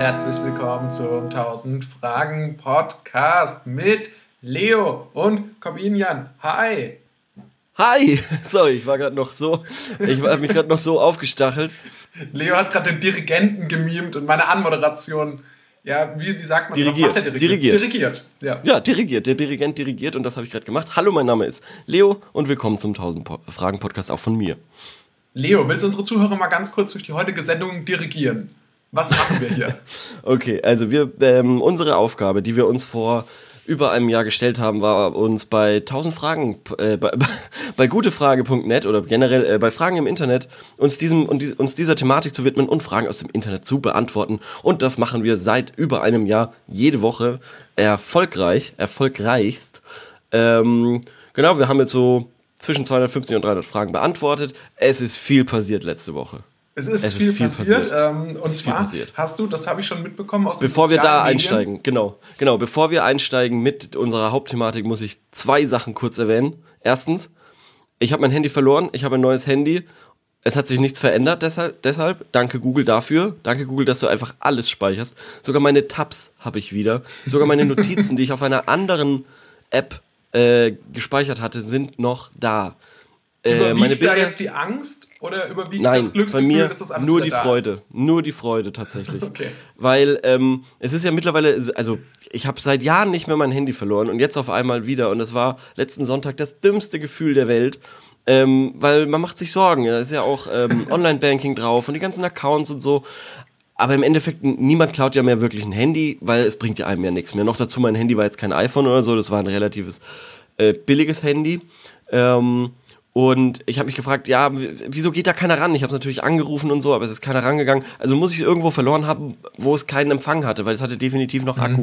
Herzlich willkommen zum 1000 Fragen Podcast mit Leo und Corbinian. Hi! Hi! Sorry, ich habe mich gerade noch so aufgestachelt. Leo hat gerade den Dirigenten gemimt und meine Anmoderation, ja, wie sagt man, dirigiert. Was macht der Dirigent? Dirigiert, ja. Ja, dirigiert. Der Dirigent dirigiert und das habe ich gerade gemacht. Hallo, mein Name ist Leo und willkommen zum 1000 Fragen Podcast auch von mir. Leo, willst du unsere Zuhörer mal ganz kurz durch die heutige Sendung dirigieren? Was machen wir hier? Okay, also unsere Aufgabe, die wir uns vor über einem Jahr gestellt haben, war uns bei 1000 Fragen, bei gutefrage.net oder generell bei Fragen im Internet uns dieser Thematik zu widmen und Fragen aus dem Internet zu beantworten. Und das machen wir seit über einem Jahr jede Woche erfolgreichst. Genau, wir haben jetzt so zwischen 250 und 300 Fragen beantwortet. Es ist viel passiert letzte Woche. Es ist viel passiert. Und zwar hast du, das habe ich schon mitbekommen aus den Bevor wir da Medien. einsteigen, genau, bevor wir einsteigen mit unserer Hauptthematik, muss ich 2 Sachen kurz erwähnen. Erstens, ich habe mein Handy verloren, ich habe ein neues Handy. Es hat sich nichts verändert, deshalb danke Google dafür. Danke Google, dass du einfach alles speicherst. Sogar meine Tabs habe ich wieder. Sogar meine Notizen, die ich auf einer anderen App gespeichert hatte, sind noch da. Überwiegt da jetzt die Angst oder überwiegt das Glücksgefühl, bei mir dass das alles nur wieder die da Freude, ist? nur die Freude tatsächlich. Okay. Weil es ist ja mittlerweile, also ich habe seit Jahren nicht mehr mein Handy verloren und jetzt auf einmal wieder und das war letzten Sonntag das dümmste Gefühl der Welt, weil man macht sich Sorgen, da ist ja auch Online-Banking drauf und die ganzen Accounts und so. Aber im Endeffekt, niemand klaut ja mehr wirklich ein Handy, weil es bringt ja einem ja nichts mehr. Noch dazu, mein Handy war jetzt kein iPhone oder so, das war ein relatives billiges Handy. Und ich habe mich gefragt, ja, wieso geht da keiner ran? Ich habe natürlich angerufen und so, aber es ist keiner rangegangen. Also muss ich es irgendwo verloren haben, wo es keinen Empfang hatte, weil es hatte definitiv noch Akku.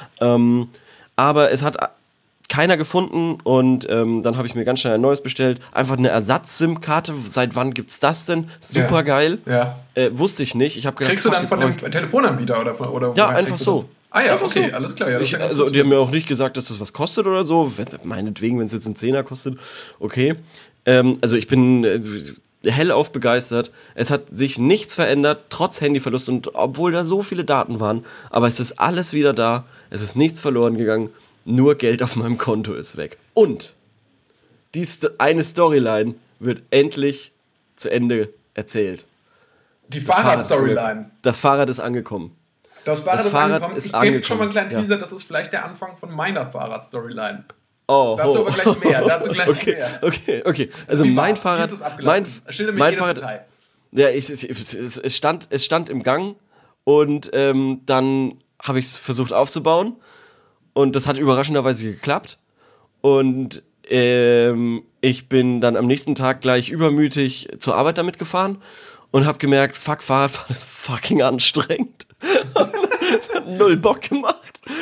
Aber es hat keiner gefunden und dann habe ich mir ganz schnell ein neues bestellt. Einfach eine Ersatz-SIM-Karte. Seit wann gibt's das denn? Super geil. Ja. Wusste ich nicht. Ich hab gedacht, kriegst du dann von dem Telefonanbieter oder ja, einfach so. Ah ja, einfach okay, so. alles klar. Ja, Also die haben mir auch nicht gesagt, dass das was kostet oder so. Meinetwegen, wenn es jetzt einen Zehner kostet, okay. Also ich bin hellauf begeistert. Es hat sich nichts verändert, trotz Handyverlust und obwohl da so viele Daten waren. Aber es ist alles wieder da. Es ist nichts verloren gegangen. Nur Geld auf meinem Konto ist weg. Und eine Storyline wird endlich zu Ende erzählt. Die Fahrrad-Storyline. Das Fahrrad ist angekommen. Das Fahrrad ist angekommen. Ich gebe schon mal einen kleinen Teaser, das ist vielleicht der Anfang von meiner Fahrrad-Storyline. Dazu aber gleich mehr. Okay. Also mein Fahrrad. Schilder mir jedes Detail. Ja, es stand im Gang und dann habe ich es versucht aufzubauen und das hat überraschenderweise geklappt und ich bin dann am nächsten Tag gleich übermütig zur Arbeit damit gefahren und habe gemerkt, fuck, Fahrradfahren ist fucking anstrengend. Hat 0 Bock gemacht.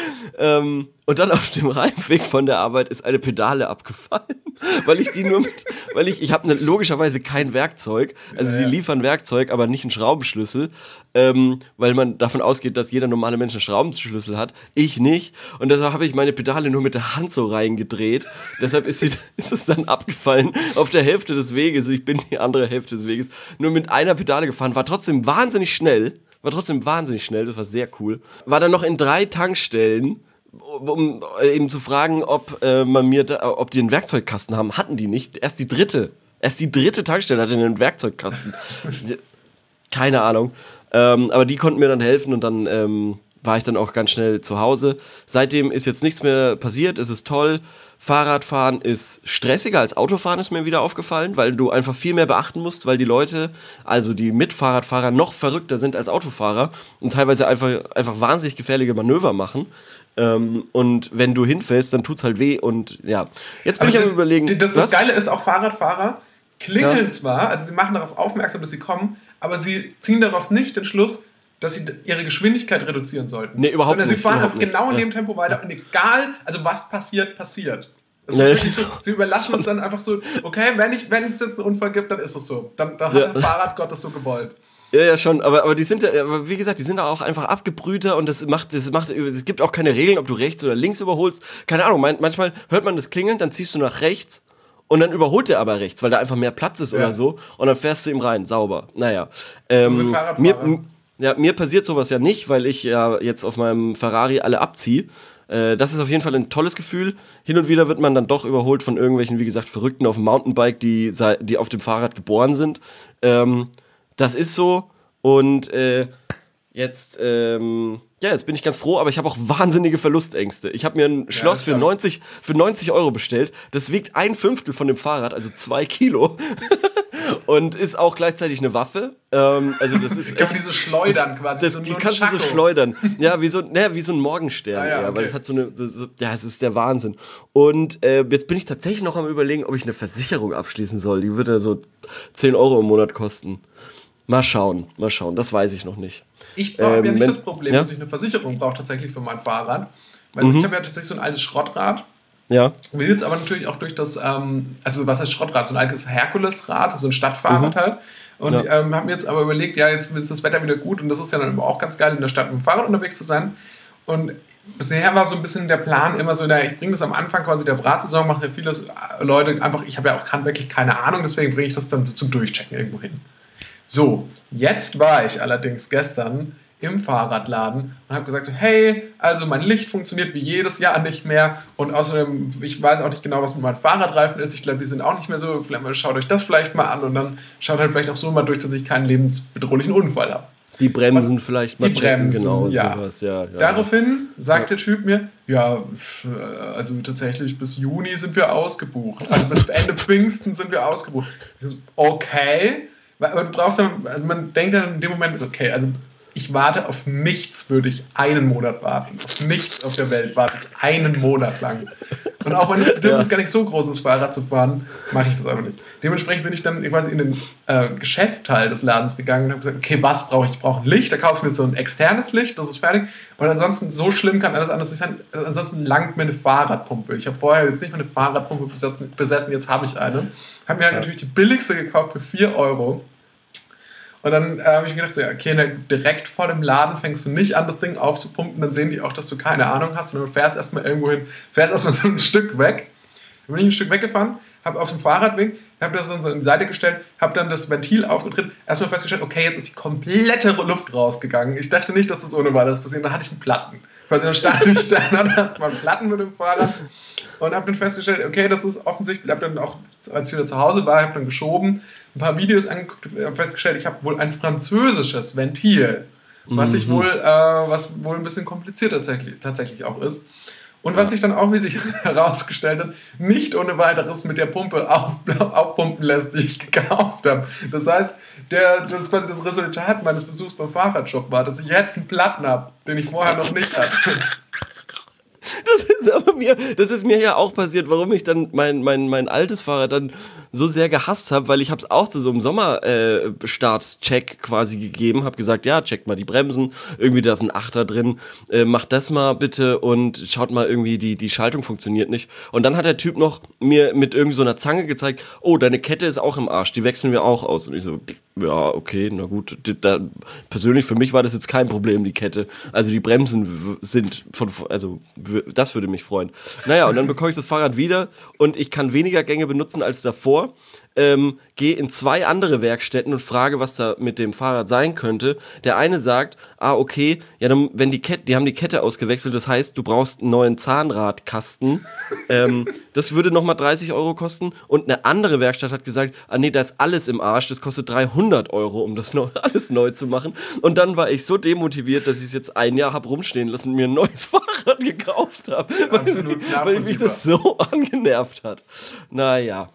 Und dann auf dem Heimweg von der Arbeit ist eine Pedale abgefallen, weil ich habe logischerweise kein Werkzeug, also die liefern Werkzeug, aber nicht einen Schraubenschlüssel, weil man davon ausgeht, dass jeder normale Mensch einen Schraubenschlüssel hat, ich nicht und deshalb habe ich meine Pedale nur mit der Hand so reingedreht, deshalb ist es dann abgefallen auf der Hälfte des Weges, ich bin die andere Hälfte des Weges, nur mit einer Pedale gefahren, war trotzdem wahnsinnig schnell, das war sehr cool. War dann noch in 3 Tankstellen, um eben zu fragen, ob die einen Werkzeugkasten haben. Hatten die nicht. Erst die dritte Tankstelle hatte einen Werkzeugkasten. Keine Ahnung. Aber die konnten mir dann helfen und dann war ich dann auch ganz schnell zu Hause. Seitdem ist jetzt nichts mehr passiert, es ist toll. Fahrradfahren ist stressiger als Autofahren, ist mir wieder aufgefallen, weil du einfach viel mehr beachten musst, weil die Leute, also die Mitfahrradfahrer, noch verrückter sind als Autofahrer und teilweise einfach wahnsinnig gefährliche Manöver machen. Und wenn du hinfällst, dann tut's halt weh und ja. Jetzt bin ich am Überlegen. Das Geile ist, auch Fahrradfahrer klingeln zwar, also sie machen darauf aufmerksam, dass sie kommen, aber sie ziehen daraus nicht den Schluss, dass sie ihre Geschwindigkeit reduzieren sollten. Nee, überhaupt nicht. Sondern sie fahren einfach genau in dem Tempo weiter und egal, also was passiert. Das ist wirklich so, sie überlassen es dann einfach so, okay, wenn es jetzt einen Unfall gibt, dann ist es so. Dann hat der Fahrradgott das so gewollt. Ja, schon, aber die sind ja, wie gesagt, die sind auch einfach abgebrühter und es gibt auch keine Regeln, ob du rechts oder links überholst. Keine Ahnung, manchmal hört man das Klingeln, dann ziehst du nach rechts und dann überholt der aber rechts, weil da einfach mehr Platz ist oder so und dann fährst du ihm rein, sauber. Naja. So sind Fahrradfahrer. Ja, mir passiert sowas ja nicht, weil ich ja jetzt auf meinem Ferrari alle abziehe. Das ist auf jeden Fall ein tolles Gefühl. Hin und wieder wird man dann doch überholt von irgendwelchen, wie gesagt, Verrückten auf dem Mountainbike, die auf dem Fahrrad geboren sind. Das ist so. Und jetzt bin ich ganz froh, aber ich habe auch wahnsinnige Verlustängste. Ich habe mir ein Schloss für 90 Euro bestellt. Das wiegt 1/5 von dem Fahrrad, also 2 Kilo. Und ist auch gleichzeitig eine Waffe. Also das ist kann man diese schleudern quasi. Die kannst du so schleudern. Ja, wie so ein Morgenstern. Okay. Weil das hat es ist der Wahnsinn. Und jetzt bin ich tatsächlich noch am Überlegen, ob ich eine Versicherung abschließen soll. Die würde so 10 Euro im Monat kosten. Mal schauen. Das weiß ich noch nicht. Ich habe ja nicht das Problem, dass ich eine Versicherung brauche tatsächlich für mein Fahrrad. Weil ich habe ja tatsächlich so ein altes Schrottrad. Ja. Will jetzt aber natürlich auch durch das, also was heißt Schrottrad? So ein altes Herkulesrad, so ein Stadtfahrrad halt. Und habe mir jetzt aber überlegt, ja, jetzt ist das Wetter wieder gut und das ist ja dann auch ganz geil, in der Stadt mit dem Fahrrad unterwegs zu sein. Und bisher war so ein bisschen der Plan immer so, ich bringe das am Anfang quasi der Radsaison, machen ja viele Leute einfach, ich habe ja auch wirklich keine Ahnung, deswegen bringe ich das dann zum Durchchecken irgendwo hin. So, jetzt war ich allerdings gestern im Fahrradladen und habe gesagt so, hey, also mein Licht funktioniert wie jedes Jahr nicht mehr und außerdem, ich weiß auch nicht genau, was mit meinen Fahrradreifen ist, ich glaube, die sind auch nicht mehr so, schaut euch das vielleicht mal an und dann schaut halt vielleicht auch so mal durch, dass ich keinen lebensbedrohlichen Unfall habe. Die Bremsen vielleicht mal checken, genau, ja. Sowas, ja. Daraufhin sagt der Typ mir, ja, also tatsächlich bis Juni sind wir ausgebucht, also bis Ende Pfingsten sind wir ausgebucht. Ich so, okay, aber du brauchst dann, also man denkt dann in dem Moment, okay, also ich warte auf nichts, würde ich einen Monat warten. Auf nichts auf der Welt warte ich einen Monat lang. Und auch wenn das Bedürfnis gar nicht so groß ist, Fahrrad zu fahren, mache ich das aber nicht. Dementsprechend bin ich dann quasi in den Geschäftteil des Ladens gegangen und habe gesagt, okay, was brauche ich? Ich brauche ein Licht, da kaufe ich mir so ein externes Licht, das ist fertig. Und ansonsten, so schlimm kann alles anders nicht sein. Ansonsten langt mir eine Fahrradpumpe. Ich habe vorher jetzt nicht mal eine Fahrradpumpe besessen, jetzt habe ich eine. Habe mir halt natürlich die billigste gekauft für 4 Euro. Und dann habe ich mir gedacht, so, okay, direkt vor dem Laden fängst du nicht an, das Ding aufzupumpen, dann sehen die auch, dass du keine Ahnung hast und du fährst erstmal irgendwo hin, fährst erstmal so ein Stück weg. Dann bin ich ein Stück weggefahren, habe auf dem Fahrradweg, habe das dann so in die Seite gestellt, habe dann das Ventil aufgetreten, erstmal festgestellt, okay, jetzt ist die komplette Luft rausgegangen. Ich dachte nicht, dass das ohne weiteres passiert. Dann hatte ich einen Platten. Quasi dann stand ich da und hatte erstmal einen Platten mit dem Fahrrad und habe dann festgestellt, okay, das ist offensichtlich, habe dann auch, als ich wieder zu Hause war, habe dann geschoben, ein paar Videos angeguckt, habe festgestellt, ich habe wohl ein französisches Ventil, was wohl ein bisschen kompliziert tatsächlich auch ist. Und was sich dann auch, wie sich herausgestellt hat, nicht ohne weiteres mit der Pumpe aufpumpen lässt, die ich gekauft habe. Das heißt, das ist quasi das Resultat meines Besuchs beim Fahrradshop war, dass ich jetzt einen Platten habe, den ich vorher noch nicht hatte. Das ist mir ja auch passiert, warum ich dann mein altes Fahrrad dann so sehr gehasst habe, weil ich habe es auch zu so einem Sommerstartscheck quasi gegeben, habe gesagt, ja, checkt mal die Bremsen, irgendwie da ist ein Achter drin, macht das mal bitte und schaut mal irgendwie, die Schaltung funktioniert nicht. Und dann hat der Typ noch mir mit irgendwie so einer Zange gezeigt, oh, deine Kette ist auch im Arsch, die wechseln wir auch aus. Und ich so, ja, okay, na gut. Persönlich für mich war das jetzt kein Problem, die Kette. Also die Bremsen sind das würde mich freuen. Naja, und dann bekomme ich das Fahrrad wieder und ich kann weniger Gänge benutzen als davor. Gehe in 2 andere Werkstätten und frage, was da mit dem Fahrrad sein könnte. Der eine sagt, okay, ja, dann, die haben die Kette ausgewechselt, das heißt, du brauchst einen neuen Zahnradkasten. Das würde nochmal 30 Euro kosten. Und eine andere Werkstatt hat gesagt, nee, da ist alles im Arsch, das kostet 300 Euro, um das alles neu zu machen. Und dann war ich so demotiviert, dass ich es jetzt ein Jahr habe rumstehen lassen und mir ein neues Fahrrad gekauft habe, weil mich das so angenervt hat. Naja,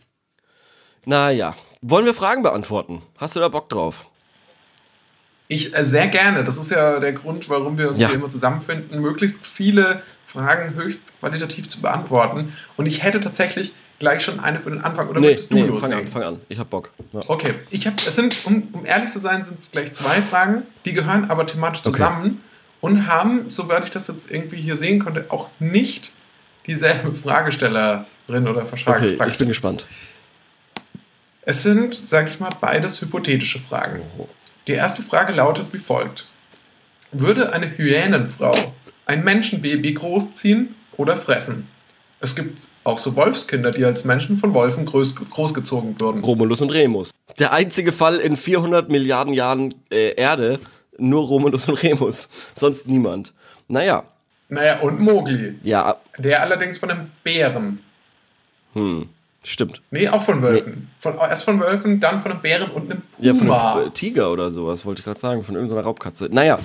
wollen wir Fragen beantworten? Hast du da Bock drauf? Ich sehr gerne. Das ist ja der Grund, warum wir uns hier immer zusammenfinden, möglichst viele Fragen höchst qualitativ zu beantworten. Und ich hätte tatsächlich gleich schon eine für den Anfang. Oder möchtest du loslegen? Fang an. Ich hab Bock. Ja. Okay. Um ehrlich zu sein, sind es gleich 2 Fragen. Die gehören aber thematisch zusammen und haben, soweit ich das jetzt irgendwie hier sehen konnte, auch nicht dieselbe Fragestellerin oder Fragestellerin. Okay, ich bin gespannt. Es sind, sag ich mal, beides hypothetische Fragen. Die erste Frage lautet wie folgt. Würde eine Hyänenfrau ein Menschenbaby großziehen oder fressen? Es gibt auch so Wolfskinder, die als Menschen von Wolfen großgezogen würden. Romulus und Remus. Der einzige Fall in 400 Milliarden Jahren Erde, Nur Romulus und Remus. Sonst niemand. Naja. Naja, und Mowgli. Ja. Der allerdings von einem Bären. Stimmt. Nee, auch von Wölfen. Erst von Wölfen, dann von einem Bären und einem Puma. Ja, von einem Tiger oder sowas, wollte ich gerade sagen. Von irgendeiner Raubkatze. Naja.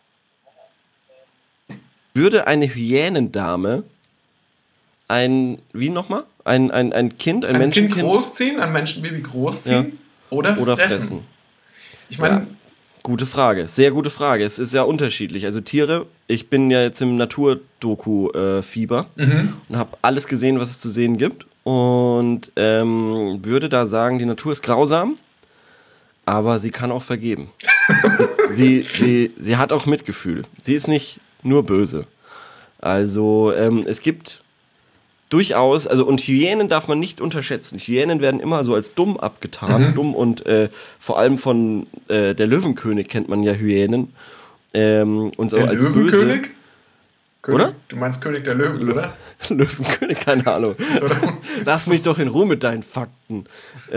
Würde eine Hyänendame wie nochmal? Ein Kind, ein Menschenkind? Kind großziehen, ein Menschenbaby großziehen oder fressen? Ich meine... Ja. Gute Frage, sehr gute Frage. Es ist ja unterschiedlich. Also Tiere, ich bin ja jetzt im Naturdoku-Fieber und habe alles gesehen, was es zu sehen gibt. Und würde da sagen, die Natur ist grausam, aber sie kann auch vergeben. sie hat auch Mitgefühl. Sie ist nicht nur böse. Also es gibt durchaus, und Hyänen darf man nicht unterschätzen. Hyänen werden immer so als dumm abgetan. Dumm und vor allem von der Löwenkönig kennt man ja Hyänen. Und so der als Löwenkönig? Böse. König, oder? Du meinst König der Löwen, oder? Löwenkönig, keine Ahnung. Lass mich doch in Ruhe mit deinen Fakten.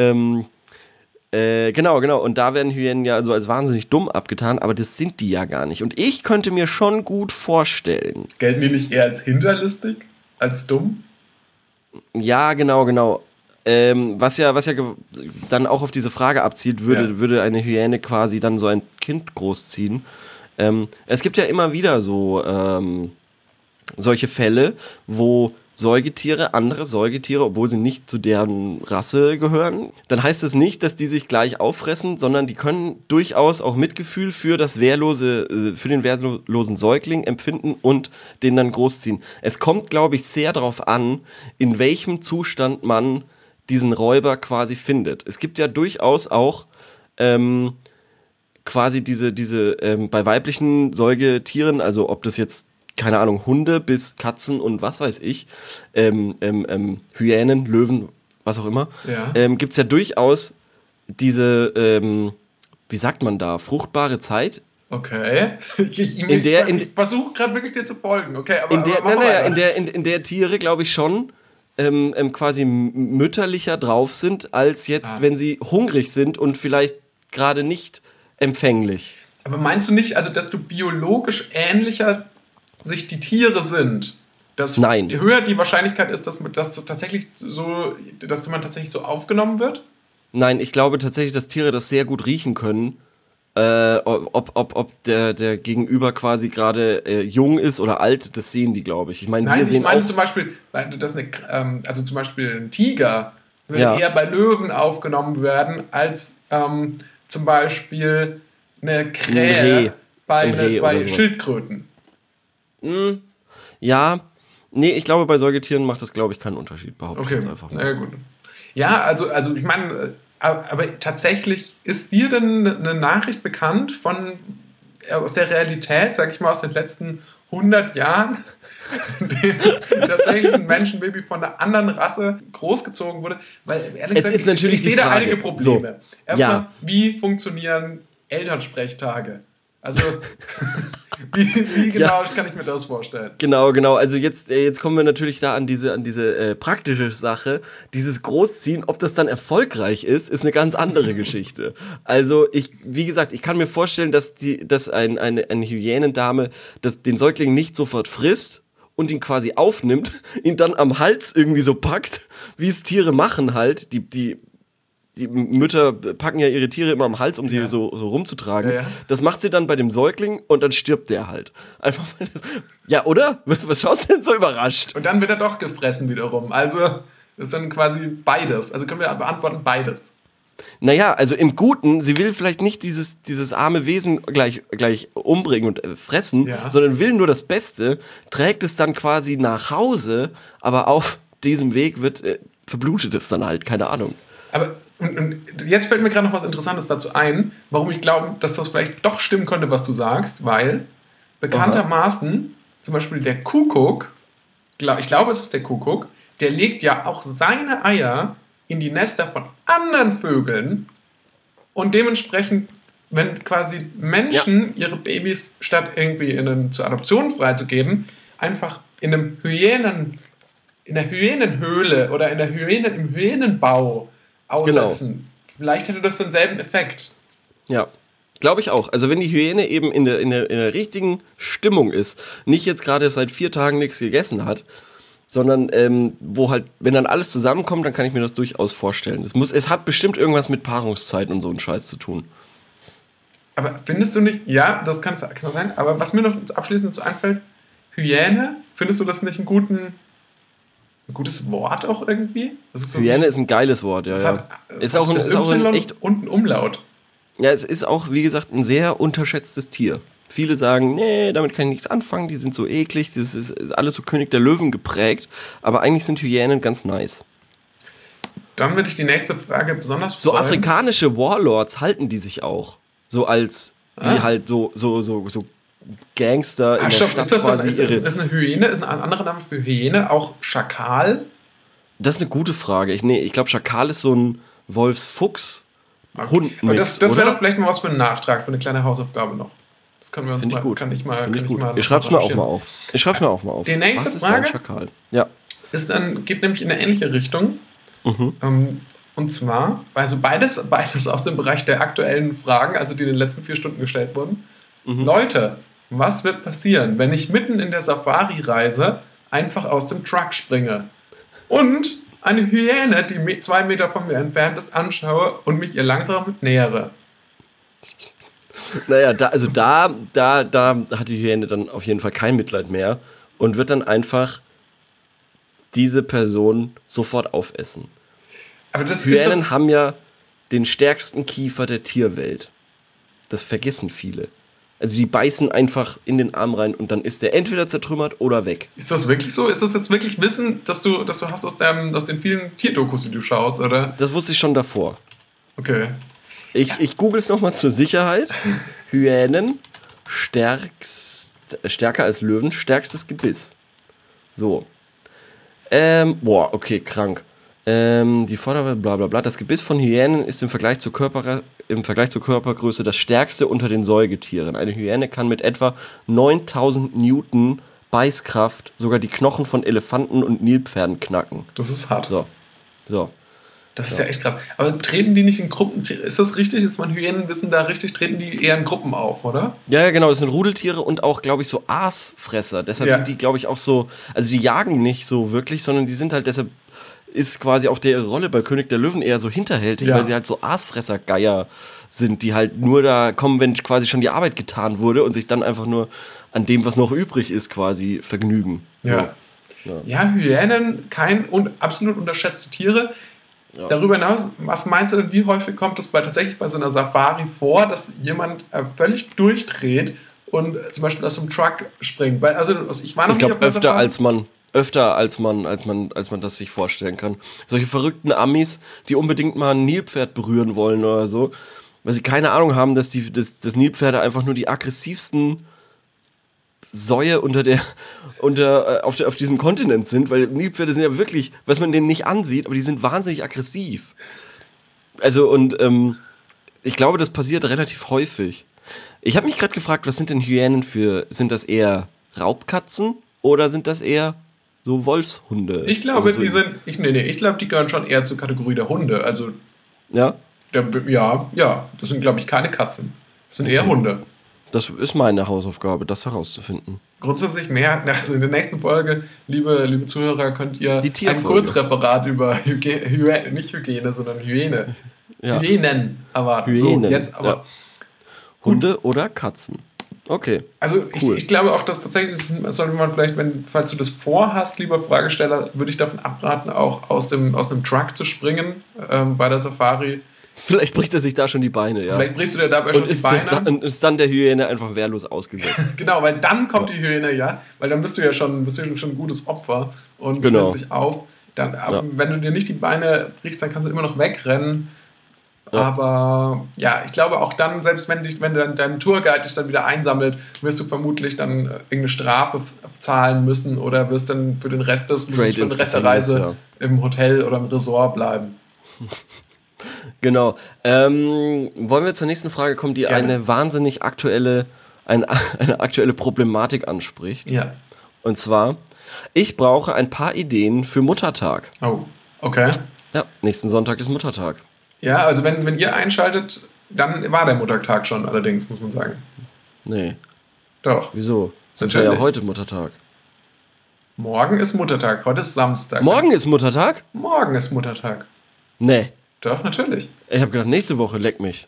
Genau. Und da werden Hyänen ja so als wahnsinnig dumm abgetan, aber das sind die ja gar nicht. Und ich könnte mir schon gut vorstellen. Gelten die nicht eher als hinterlistig, als dumm? Ja, genau. Was ja dann auch auf diese Frage abzielt, würde eine Hyäne quasi dann so ein Kind großziehen. Es gibt ja immer wieder so solche Fälle, wo andere Säugetiere, obwohl sie nicht zu deren Rasse gehören, dann heißt es nicht, dass die sich gleich auffressen, sondern die können durchaus auch Mitgefühl für den wehrlosen Säugling empfinden und den dann großziehen. Es kommt, glaube ich, sehr darauf an, in welchem Zustand man diesen Räuber quasi findet. Es gibt ja durchaus auch quasi diese bei weiblichen Säugetieren, also ob das jetzt keine Ahnung, Hunde bis Katzen und was weiß ich, Hyänen, Löwen, was auch immer, gibt es ja durchaus diese, wie sagt man da, fruchtbare Zeit. Okay. Ich versuche gerade wirklich dir zu folgen. Okay, in der Tiere, glaube ich, schon quasi mütterlicher drauf sind, als jetzt, wenn sie hungrig sind und vielleicht gerade nicht empfänglich. Aber meinst du nicht, also dass du biologisch ähnlicher sich die Tiere sind, dass Nein. höher die Wahrscheinlichkeit ist, dass man tatsächlich so aufgenommen wird? Nein, ich glaube tatsächlich, dass Tiere das sehr gut riechen können, ob der Gegenüber quasi gerade jung ist oder alt, das sehen die, glaube ich. Ich meine, zum Beispiel, zum Beispiel ein Tiger würde eher bei Löwen aufgenommen werden, als zum Beispiel eine Krähe bei Schildkröten. Ja, nee, ich glaube, bei Säugetieren macht das, glaube ich, keinen Unterschied, behaupte ich jetzt einfach mal. Ja, gut. Ja, also ich meine, aber tatsächlich, ist dir denn eine Nachricht bekannt aus der Realität, sag ich mal, aus den letzten 100 Jahren, tatsächlich ein Menschenbaby von einer anderen Rasse großgezogen wurde? Weil, ehrlich gesagt, ich sehe da einige Probleme. So. Erstmal, wie funktionieren Elternsprechtage? Also, wie genau kann ich mir das vorstellen? Genau. Also jetzt kommen wir natürlich da an diese praktische Sache. Dieses Großziehen, ob das dann erfolgreich ist eine ganz andere Geschichte. Also wie gesagt, ich kann mir vorstellen, dass eine Hyänendame den Säugling nicht sofort frisst und ihn quasi aufnimmt, ihn dann am Hals irgendwie so packt, wie es Tiere machen halt. Die Mütter packen ja ihre Tiere immer am Hals, um sie so rumzutragen. Ja. Das macht sie dann bei dem Säugling und dann stirbt der halt. Einfach weil das. Ja, oder? Was schaust du denn so überrascht? Und dann wird er doch gefressen wiederum. Also, das ist dann quasi beides. Also können wir beantworten beides. Naja, also im Guten, sie will vielleicht nicht dieses arme Wesen gleich umbringen und fressen, sondern will nur das Beste, trägt es dann quasi nach Hause, aber auf diesem Weg verblutet es dann halt, keine Ahnung. Aber und jetzt fällt mir gerade noch was Interessantes dazu ein, warum ich glaube, dass das vielleicht doch stimmen könnte, was du sagst, weil bekanntermaßen zum Beispiel der Kuckuck, ich glaube, es ist der Kuckuck, der legt ja auch seine Eier in die Nester von anderen Vögeln und dementsprechend, wenn quasi Menschen ihre Babys statt irgendwie zur Adoption freizugeben, einfach in einer Hyänenhöhle oder im Hyänenbau aussetzen. Genau. Vielleicht hätte das denselben Effekt. Ja. Glaube ich auch. Also wenn die Hyäne eben in der richtigen Stimmung ist, nicht jetzt gerade seit 4 Tagen nichts gegessen hat, sondern wo halt, wenn dann alles zusammenkommt, dann kann ich mir das durchaus vorstellen. Es hat bestimmt irgendwas mit Paarungszeit und so einen Scheiß zu tun. Aber findest du nicht, ja, das kann sein, aber was mir noch abschließend so einfällt, Hyäne, findest du das nicht ein gutes Wort auch irgendwie? Das ist so Hyäne ist ein geiles Wort, ja. Ist auch ein echt und ein Umlaut. Ja, es ist auch, wie gesagt, ein sehr unterschätztes Tier. Viele sagen, nee, damit kann ich nichts anfangen, die sind so eklig, das ist alles so König der Löwen geprägt, aber eigentlich sind Hyänen ganz nice. Dann würde ich die nächste Frage besonders freuen. So afrikanische Warlords halten die sich auch. So als, wie halt so Gangster in der Stadt quasi. Ist eine Hyäne, ist ein anderer Name für Hyäne auch Schakal? Das ist eine gute Frage. Ich glaube, Schakal ist so ein Wolfs-Fuchs-Hund-Mix, das wäre doch vielleicht mal was für einen Nachtrag, für eine kleine Hausaufgabe noch. Das können wir uns mal, kann ich mal. Ich schreib's mir auch mal auf. Die nächste Frage Schakal? Ja. Geht nämlich in eine ähnliche Richtung. Und zwar, also beides aus dem Bereich der aktuellen Fragen, also die in den letzten 4 Stunden gestellt wurden. Leute, was wird passieren, wenn ich mitten in der Safari-Reise einfach aus dem Truck springe und eine Hyäne, die 2 Meter von mir entfernt ist, anschaue und mich ihr langsam nähere? Naja, da hat die Hyäne dann auf jeden Fall kein Mitleid mehr und wird dann einfach diese Person sofort aufessen. Aber das Hyänen haben ja den stärksten Kiefer der Tierwelt. Das vergessen viele. Also die beißen einfach in den Arm rein und dann ist der entweder zertrümmert oder weg. Ist das wirklich so? Ist das jetzt wirklich Wissen, das du hast aus den vielen Tierdokus, die du schaust, oder? Das wusste ich schon davor. Okay. Ich google es nochmal zur Sicherheit. Hyänen, stärker als Löwen, stärkstes Gebiss. So. Okay, krank. Die Vorderweite, bla bla bla. Das Gebiss von Hyänen ist im Vergleich zur Körpergröße das stärkste unter den Säugetieren. Eine Hyäne kann mit etwa 9000 Newton Beißkraft sogar die Knochen von Elefanten und Nilpferden knacken. Das ist hart. So. Das ist ja echt krass. Aber treten die nicht in Gruppen? Ist das richtig? Ist mein Hyänenwissen da richtig? Treten die eher in Gruppen auf, oder? Ja, genau. Das sind Rudeltiere und auch, glaube ich, so Aasfresser. Deshalb sind die, glaube ich, auch so. Also, die jagen nicht so wirklich, sondern die sind halt deshalb. Ist quasi auch ihre Rolle bei König der Löwen eher so hinterhältig, weil sie halt so Aasfresser-Geier sind, die halt nur da kommen, wenn quasi schon die Arbeit getan wurde und sich dann einfach nur an dem, was noch übrig ist, quasi vergnügen. Ja, Hyänen, absolut unterschätzte Tiere. Ja. Darüber hinaus, was meinst du denn, wie häufig kommt es tatsächlich bei so einer Safari vor, dass jemand völlig durchdreht und zum Beispiel aus einem Truck springt? Weil, ich glaube, öfter als man das sich vorstellen kann. Solche verrückten Amis, die unbedingt mal ein Nilpferd berühren wollen oder so, weil sie keine Ahnung haben, dass das Nilpferde einfach nur die aggressivsten Säue auf diesem Kontinent sind, weil Nilpferde sind ja wirklich, was man denen nicht ansieht, aber die sind wahnsinnig aggressiv. Also ich glaube, das passiert relativ häufig. Ich habe mich gerade gefragt, was sind denn Hyänen sind das eher Raubkatzen oder sind das eher so Wolfshunde? Ich glaube, ich glaube, die gehören schon eher zur Kategorie der Hunde. Also ja? Das sind, glaube ich, keine Katzen. Das sind eher Hunde. Das ist meine Hausaufgabe, das herauszufinden. Grundsätzlich mehr, also in der nächsten Folge, liebe Zuhörer, könnt ihr ein Kurzreferat über nicht Hygiene, sondern Hyäne. Ja. Hyänen erwarten. Hyänen. So, jetzt aber. Ja. Hunde oder Katzen. Okay. Also cool. Ich glaube auch, dass tatsächlich, sollte man vielleicht, falls du das vorhast, lieber Fragesteller, würde ich davon abraten, auch aus dem Truck zu springen bei der Safari. Vielleicht bricht er sich da schon die Beine, ja. Vielleicht brichst du dir dabei schon die Beine. Und ist dann der Hyäne einfach wehrlos ausgesetzt. Genau, weil dann kommt die Hyäne, weil dann bist du ja schon ein gutes Opfer und frisst dich auf. Wenn du dir nicht die Beine brichst, dann kannst du immer noch wegrennen. Ja. Aber ich glaube auch dann, selbst wenn dein Tourguide dich dann wieder einsammelt, wirst du vermutlich dann irgendeine Strafe zahlen müssen oder wirst dann für den Rest der Reise im Hotel oder im Resort bleiben. Genau. Wollen wir zur nächsten Frage kommen, die eine wahnsinnig aktuelle Problematik anspricht. Ja. Und zwar, ich brauche ein paar Ideen für Muttertag. Oh, okay. Ja, nächsten Sonntag ist Muttertag. Ja, also wenn ihr einschaltet, Dann war der Muttertag schon allerdings, muss man sagen. Nee. Doch. Wieso? Das ist ja heute Muttertag. Morgen ist Muttertag, heute ist Samstag. Morgen ist Muttertag? Morgen ist Muttertag. Nee. Doch, natürlich. Ich habe gedacht, nächste Woche, leck mich.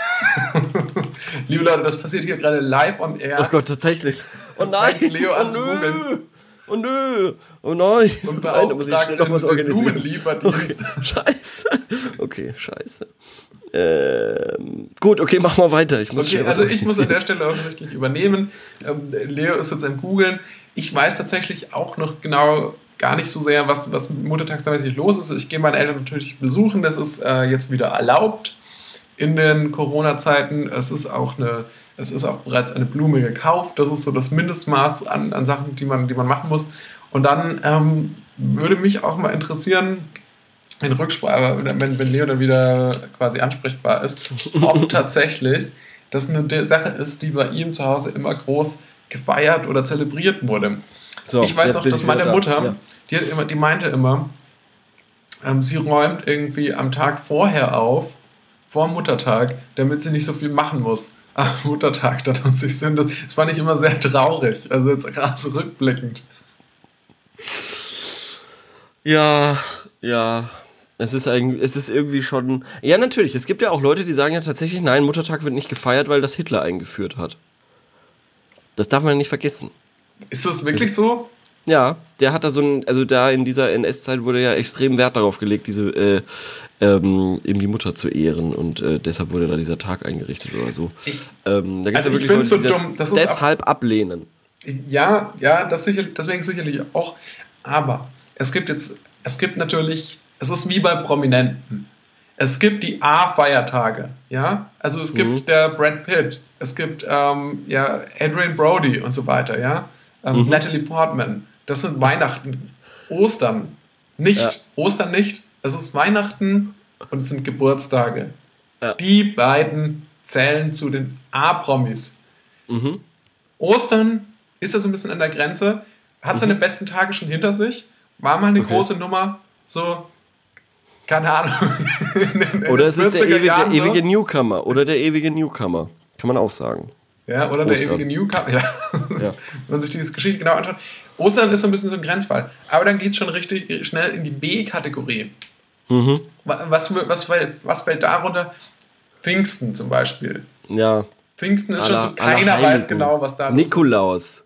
Liebe Leute, das passiert hier gerade live on air. Oh Gott, tatsächlich. Oh nein. Leo an zu googeln. Oh nö. Oh nein. Und nein, da muss ich schnell noch was organisieren. Blumenlieferdienst. Okay, scheiße. Okay, scheiße. Gut, okay, mach mal weiter. Ich muss ich muss an der Stelle offensichtlich übernehmen. Leo ist jetzt am Googeln. Ich weiß tatsächlich auch noch genau gar nicht so sehr, was muttertagsmäßig los ist. Ich gehe meine Eltern natürlich besuchen. Das ist jetzt wieder erlaubt in den Corona-Zeiten. Es ist auch bereits eine Blume gekauft. Das ist so das Mindestmaß an Sachen, die man machen muss. Und dann würde mich auch mal interessieren, in Rücksprache, wenn Leo dann wieder quasi ansprechbar ist, ob tatsächlich das eine Sache ist, die bei ihm zu Hause immer groß gefeiert oder zelebriert wurde. So, ich weiß auch, dass meine Mutter, die meinte immer, sie räumt irgendwie am Tag vorher auf, vor Muttertag, damit sie nicht so viel machen muss am Muttertag. Das fand ich immer sehr traurig, also jetzt gerade so rückblickend. Ja. Es ist irgendwie schon... Ja, natürlich. Es gibt ja auch Leute, die sagen ja tatsächlich, nein, Muttertag wird nicht gefeiert, weil das Hitler eingeführt hat. Das darf man nicht vergessen. Ist das wirklich so? Ja, der hat da da in dieser NS-Zeit wurde ja extrem Wert darauf gelegt, eben die Mutter zu ehren und deshalb wurde da dieser Tag eingerichtet oder so. Da gibt's ja wirklich Leute, die das deshalb ablehnen. Ja, deswegen sicherlich auch. Aber es gibt natürlich, es ist wie bei Prominenten. Es gibt die A-Feiertage, ja. Also es gibt der Brad Pitt, es gibt Adrian Brody und so weiter, ja. Natalie Portman. Das sind Weihnachten, Ostern nicht. Ja. Ostern nicht. Es ist Weihnachten und es sind Geburtstage. Ja. Die beiden zählen zu den A-Promis. Ostern ist da so ein bisschen an der Grenze, hat seine besten Tage schon hinter sich, war mal eine große Nummer, so, keine Ahnung. Oder es ist der ewige Newcomer. Oder der ewige Newcomer. Kann man auch sagen. Ja, oder Ostern. Der ewige Newcomer. Ja. Wenn man sich diese Geschichte genau anschaut. Ostern ist so ein bisschen so ein Grenzfall. Aber dann geht es schon richtig schnell in die B-Kategorie. Was fällt darunter? Pfingsten zum Beispiel. Ja. Pfingsten ist schon so, keiner weiß genau, was da ist. Nikolaus.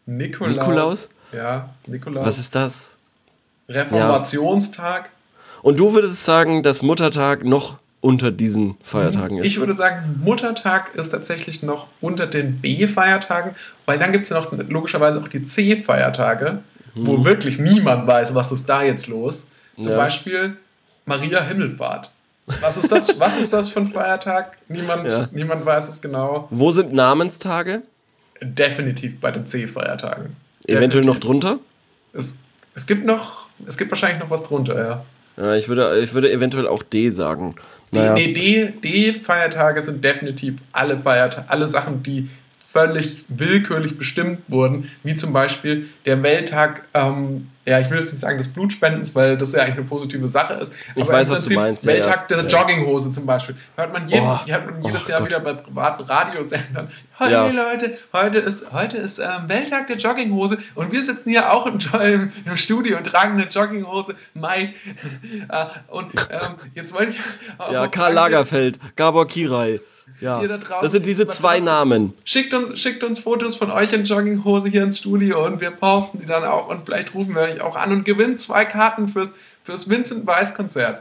Ja, Nikolaus. Was ist das? Reformationstag. Und du würdest sagen, dass Muttertag noch unter diesen Feiertagen ist? Ich würde sagen, Muttertag ist tatsächlich noch unter den B-Feiertagen, weil dann gibt es ja noch logischerweise auch die C-Feiertage, wo wirklich niemand weiß, was ist da jetzt los. Zum Beispiel Maria Himmelfahrt. Was ist das für ein Feiertag? Niemand weiß es genau. Wo sind Namenstage? Definitiv bei den C-Feiertagen. Eventuell noch drunter? Es gibt wahrscheinlich noch was drunter, ja. Ja, ich würde eventuell auch D sagen. D-Feiertage sind definitiv alle Sachen, die völlig willkürlich bestimmt wurden, wie zum Beispiel der Welttag, ich will jetzt nicht sagen des Blutspendens, weil das ja eigentlich eine positive Sache ist. Aber ich weiß, was du meinst. Welttag der Jogginghose zum Beispiel. Hört man jedes Jahr wieder bei privaten Radiosendern. Leute, heute ist Welttag der Jogginghose und wir sitzen hier auch im Studio und tragen eine Jogginghose. Mike. Jetzt wollte ich... Karl Lagerfeld, Gabor Kirai. Ja, das sind diese zwei Namen. Schickt uns Fotos von euch in Jogginghose hier ins Studio und wir posten die dann auch und vielleicht rufen wir euch auch an und gewinnen 2 Karten fürs Vincent Weiss Konzert.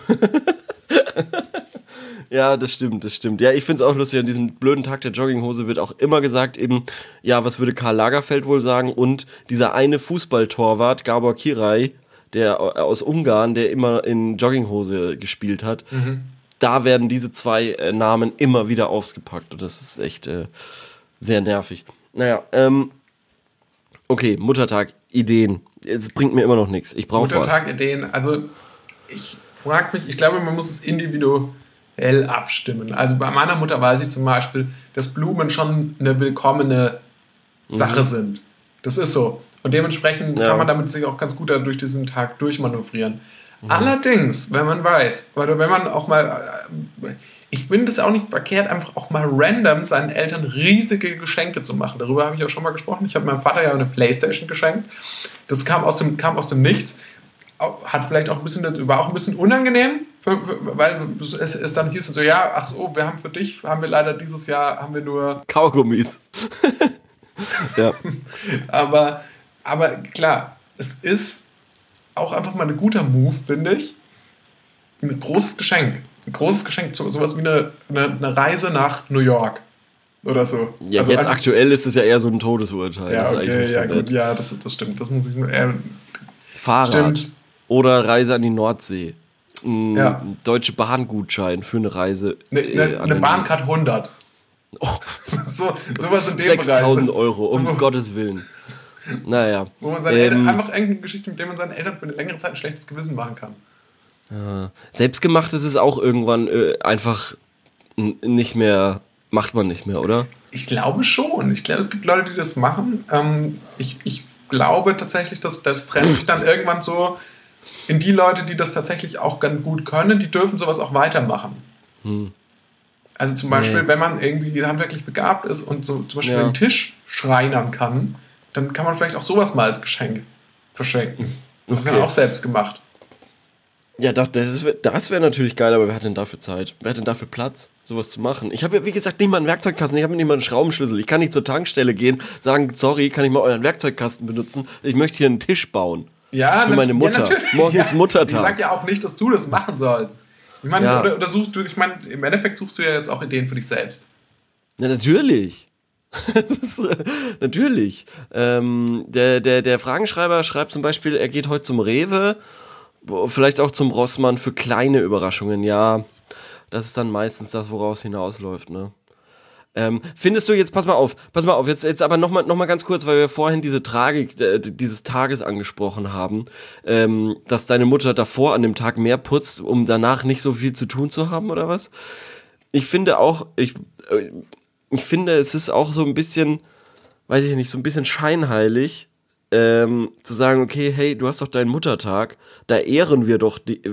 Ja, das stimmt. Ja, ich finde es auch lustig, an diesem blöden Tag der Jogginghose wird auch immer gesagt eben, ja, was würde Karl Lagerfeld wohl sagen und dieser eine Fußballtorwart, Gabor Kirai, der aus Ungarn, der immer in Jogginghose gespielt hat, da werden diese 2 Namen immer wieder ausgepackt und das ist echt sehr nervig. Naja, okay, Muttertag, Ideen. Es bringt mir immer noch nichts. Ich brauche was. Muttertag, Ideen, also ich frage mich, ich glaube, man muss es individuell abstimmen. Also bei meiner Mutter weiß ich zum Beispiel, dass Blumen schon eine willkommene Sache sind. Das ist so. Und dementsprechend kann man damit sich auch ganz gut durch diesen Tag durchmanövrieren. Allerdings, wenn man weiß, oder wenn man auch mal, ich finde es auch nicht verkehrt, einfach auch mal random seinen Eltern riesige Geschenke zu machen. Darüber habe ich auch schon mal gesprochen. Ich habe meinem Vater ja eine Playstation geschenkt. Das kam aus dem Nichts. Hat vielleicht auch war auch ein bisschen unangenehm, weil es dann hieß so, ja, ach so, haben wir leider dieses Jahr, haben wir nur Kaugummis. Ja. aber klar, es ist auch einfach mal ein guter Move, finde ich. Ein großes Geschenk. Sowas wie eine Reise nach New York oder so. Ja, also jetzt aktuell ist es ja eher so ein Todesurteil. Ja, das ist okay, eigentlich ja so gut, ja, das stimmt. Das muss ich mir Fahrrad stimmt. oder Reise an die Nordsee. Ja. Deutsche Bahngutschein für eine Reise. Eine Bahncard 100. Oh. Sowas in dem 6.000 Bereich. Euro, um Gottes Willen. Naja. Wo man seine Eltern, einfach irgendeine Geschichte, mit der man seinen Eltern für eine längere Zeit ein schlechtes Gewissen machen kann. Selbstgemacht ist es auch irgendwann einfach nicht mehr, macht man nicht mehr, oder? Ich glaube schon. Ich glaube, es gibt Leute, die das machen. Ich glaube tatsächlich, dass das trennt sich dann irgendwann so in die Leute, die das tatsächlich auch ganz gut können, die dürfen sowas auch weitermachen. Also zum Beispiel, wenn man irgendwie handwerklich begabt ist und so zum Beispiel einen Tisch schreinern kann, dann kann man vielleicht auch sowas mal als Geschenk verschenken. Das ist dann auch selbst gemacht. Ja, doch, das wäre natürlich geil, aber wer hat denn dafür Zeit? Wer hat denn dafür Platz, sowas zu machen? Ich habe ja, wie gesagt, nicht mal einen Werkzeugkasten, ich habe nicht mal einen Schraubenschlüssel. Ich kann nicht zur Tankstelle gehen, sagen, sorry, kann ich mal euren Werkzeugkasten benutzen? Ich möchte hier einen Tisch bauen. Ja, für meine Mutter. Ja, morgen ist Muttertag. Ich sag ja auch nicht, dass du das machen sollst. Ich meine, oder suchst du, im Endeffekt suchst du ja jetzt auch Ideen für dich selbst. Ja, natürlich. Natürlich. Der Fragenschreiber schreibt zum Beispiel, er geht heute zum Rewe, vielleicht auch zum Rossmann für kleine Überraschungen. Ja, das ist dann meistens das, woraus hinausläuft, ne? Findest du jetzt, pass mal auf, jetzt aber noch mal ganz kurz, weil wir vorhin diese Tragik dieses Tages angesprochen haben, dass deine Mutter davor an dem Tag mehr putzt, um danach nicht so viel zu tun zu haben, oder was? Ich finde auch, ich finde, es ist auch so ein bisschen, weiß ich nicht, so ein bisschen scheinheilig, zu sagen, okay, hey, du hast doch deinen Muttertag, da ehren wir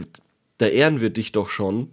dich doch schon.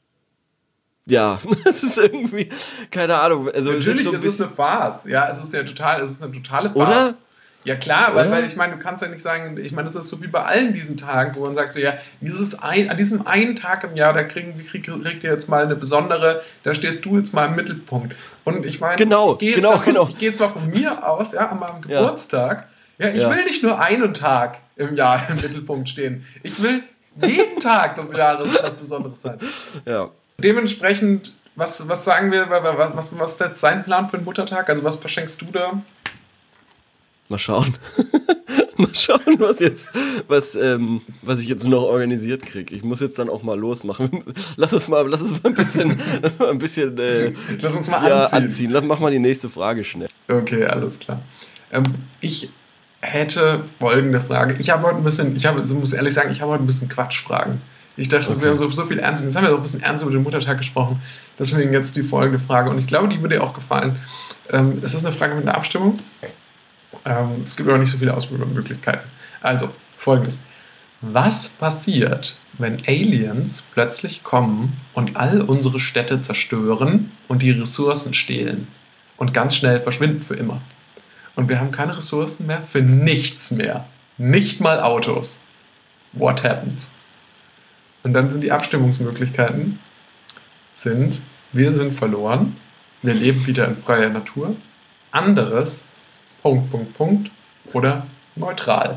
Ja, das ist irgendwie, keine Ahnung. Also natürlich ist es eine Farce. Ja, es ist eine totale Farce. Oder? Ja klar, weil ich meine, du kannst ja nicht sagen, ich meine, das ist so wie bei allen diesen Tagen, wo man sagt so, ja, an diesem einen Tag im Jahr, da kriegt ihr jetzt mal eine besondere, da stehst du jetzt mal im Mittelpunkt. Und ich meine, ich gehe jetzt mal von mir aus, ja, an meinem Geburtstag, ich will nicht nur einen Tag im Jahr im Mittelpunkt stehen. Ich will jeden Tag des Jahres was Besonderes sein. Ja. Dementsprechend, was sagen wir, was ist jetzt sein Plan für den Muttertag? Also was verschenkst du da? Mal schauen. Mal schauen, was ich jetzt noch organisiert kriege. Ich muss jetzt dann auch mal losmachen. Lass uns mal ein bisschen Lass uns mal anziehen. Mach mal die nächste Frage schnell. Okay, alles klar. Ich hätte folgende Frage. Ich muss ehrlich sagen, ich habe heute ein bisschen Quatschfragen. Ich dachte, wir haben so viel Ernst. Jetzt haben wir so ein bisschen ernst über den Muttertag gesprochen. Deswegen jetzt die folgende Frage. Und ich glaube, die würde dir auch gefallen. Es ist eine Frage mit einer Abstimmung. Es gibt aber nicht so viele Auswahlmöglichkeiten. Also, folgendes. Was passiert, wenn Aliens plötzlich kommen und all unsere Städte zerstören und die Ressourcen stehlen und ganz schnell verschwinden für immer? Und wir haben keine Ressourcen mehr für nichts mehr. Nicht mal Autos. What happens? Und dann sind die Abstimmungsmöglichkeiten wir sind verloren, wir leben wieder in freier Natur, anderes, ... oder neutral.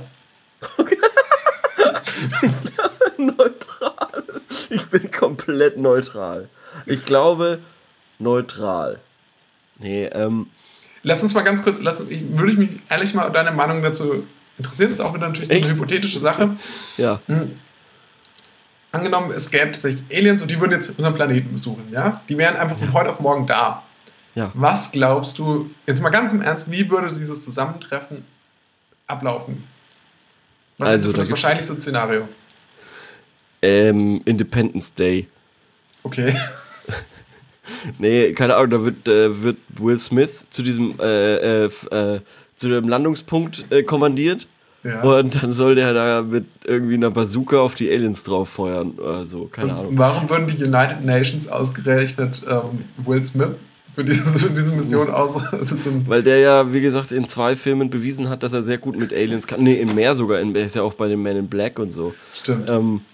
Neutral. Ich bin komplett neutral. Ich glaube, neutral. Nee, Lass uns mal ganz kurz, würde ich mich ehrlich mal deine Meinung dazu interessieren, das ist auch wieder natürlich eine hypothetische Sache. Ja. Angenommen, es gäbe tatsächlich Aliens und die würden jetzt unseren Planeten besuchen, ja? Die wären einfach von heute auf morgen da. Ja. Was glaubst du, jetzt mal ganz im Ernst, wie würde dieses Zusammentreffen ablaufen? Was ist das wahrscheinlichste Szenario? Independence Day. Okay. Nee, keine Ahnung, da wird Will Smith zu dem Landungspunkt kommandiert Ja. Und dann soll der da mit irgendwie einer Bazooka auf die Aliens drauf feuern oder so, keine Ahnung. Warum würden die United Nations ausgerechnet Will Smith für diese Mission aus? Weil der ja, wie gesagt, in 2 Filmen bewiesen hat, dass er sehr gut mit Aliens kann. Nee, im mehr sogar. Er ist ja auch bei den Men in Black und so. Stimmt.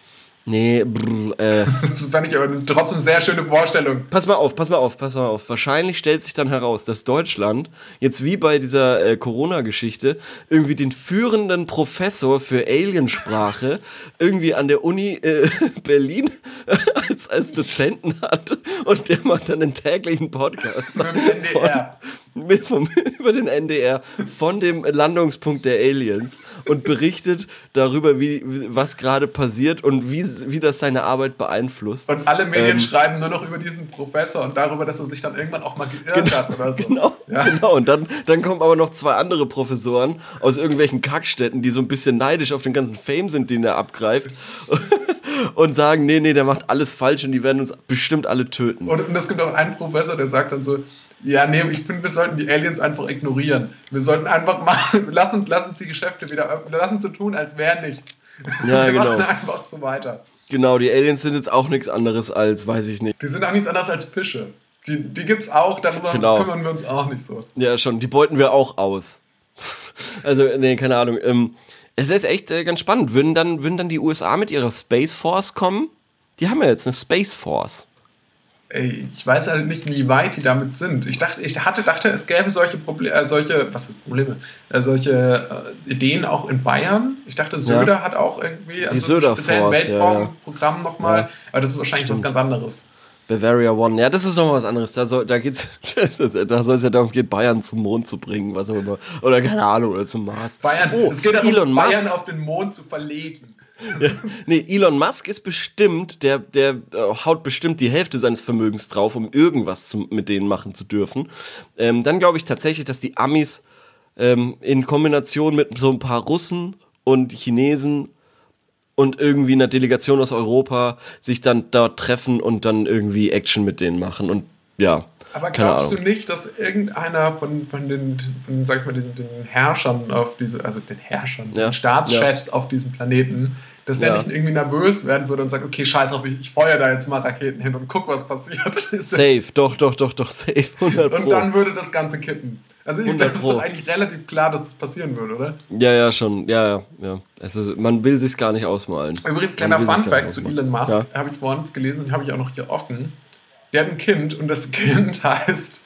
Das fand ich aber trotzdem eine sehr schöne Vorstellung. Pass mal auf. Wahrscheinlich stellt sich dann heraus, dass Deutschland, jetzt wie bei dieser Corona-Geschichte, irgendwie den führenden Professor für Aliensprache irgendwie an der Uni Berlin als Dozenten hat und der macht dann einen täglichen Podcast. Mit dem NDR. Über den NDR von dem Landungspunkt der Aliens und berichtet darüber, was gerade passiert und wie das seine Arbeit beeinflusst. Und alle Medien schreiben nur noch über diesen Professor und darüber, dass er sich dann irgendwann auch mal geirrt hat oder so. Genau. Und dann kommen aber noch 2 andere Professoren aus irgendwelchen Kackstädten, die so ein bisschen neidisch auf den ganzen Fame sind, den er abgreift. Und sagen, nee, der macht alles falsch und die werden uns bestimmt alle töten. Und es gibt auch einen Professor, der sagt dann so, ja, nee, ich finde, wir sollten die Aliens einfach ignorieren. Wir sollten einfach mal, lass uns die Geschäfte wieder öffnen, lass uns so tun, als wäre nichts. Ja, wir genau. machen einfach so weiter. Genau, die Aliens sind jetzt auch nichts anderes als, weiß ich nicht. Die sind auch nichts anderes als Fische. Die gibt's auch, darüber kümmern wir uns auch nicht so. Ja, schon, die beuten wir auch aus. Also, nee, keine Ahnung. Es ist echt ganz spannend. Würden dann die USA mit ihrer Space Force kommen? Die haben ja jetzt eine Space Force. Ich weiß halt nicht, wie weit die damit sind. Ich dachte, es gäbe solche Ideen auch in Bayern. Ich dachte, Söder hat auch irgendwie ein spezielles Weltraumprogramm nochmal. Ja. Aber das ist wahrscheinlich was ganz anderes. Bavaria One, ja, das ist nochmal was anderes. Da soll es ja darum gehen, Bayern zum Mond zu bringen, was auch immer. Oder keine Ahnung, oder zum Mars. Es geht darum, Bayern auf den Mond zu verlegen. Ja. Nee, Elon Musk ist bestimmt, der haut bestimmt die Hälfte seines Vermögens drauf, um irgendwas mit denen machen zu dürfen. Dann glaube ich tatsächlich, dass die Amis in Kombination mit so ein paar Russen und Chinesen und irgendwie einer Delegation aus Europa sich dann dort treffen und dann irgendwie Action mit denen machen und ja. Aber glaubst du nicht, dass irgendeiner von den Herrschern den Staatschefs auf diesem Planeten, dass der nicht irgendwie nervös werden würde und sagt, okay, scheiß drauf, ich feuere da jetzt mal Raketen hin und guck, was passiert. Safe, doch, safe, 100 Pro. Und dann würde das Ganze kippen. Also das ist doch eigentlich relativ klar, dass das passieren würde, oder? Ja, schon, ja. Also man will sich's gar nicht ausmalen. Übrigens, kleiner Funfact zu Elon Musk, habe ich vorhin gelesen und habe ich auch noch hier offen. Der hat ein Kind und das Kind heißt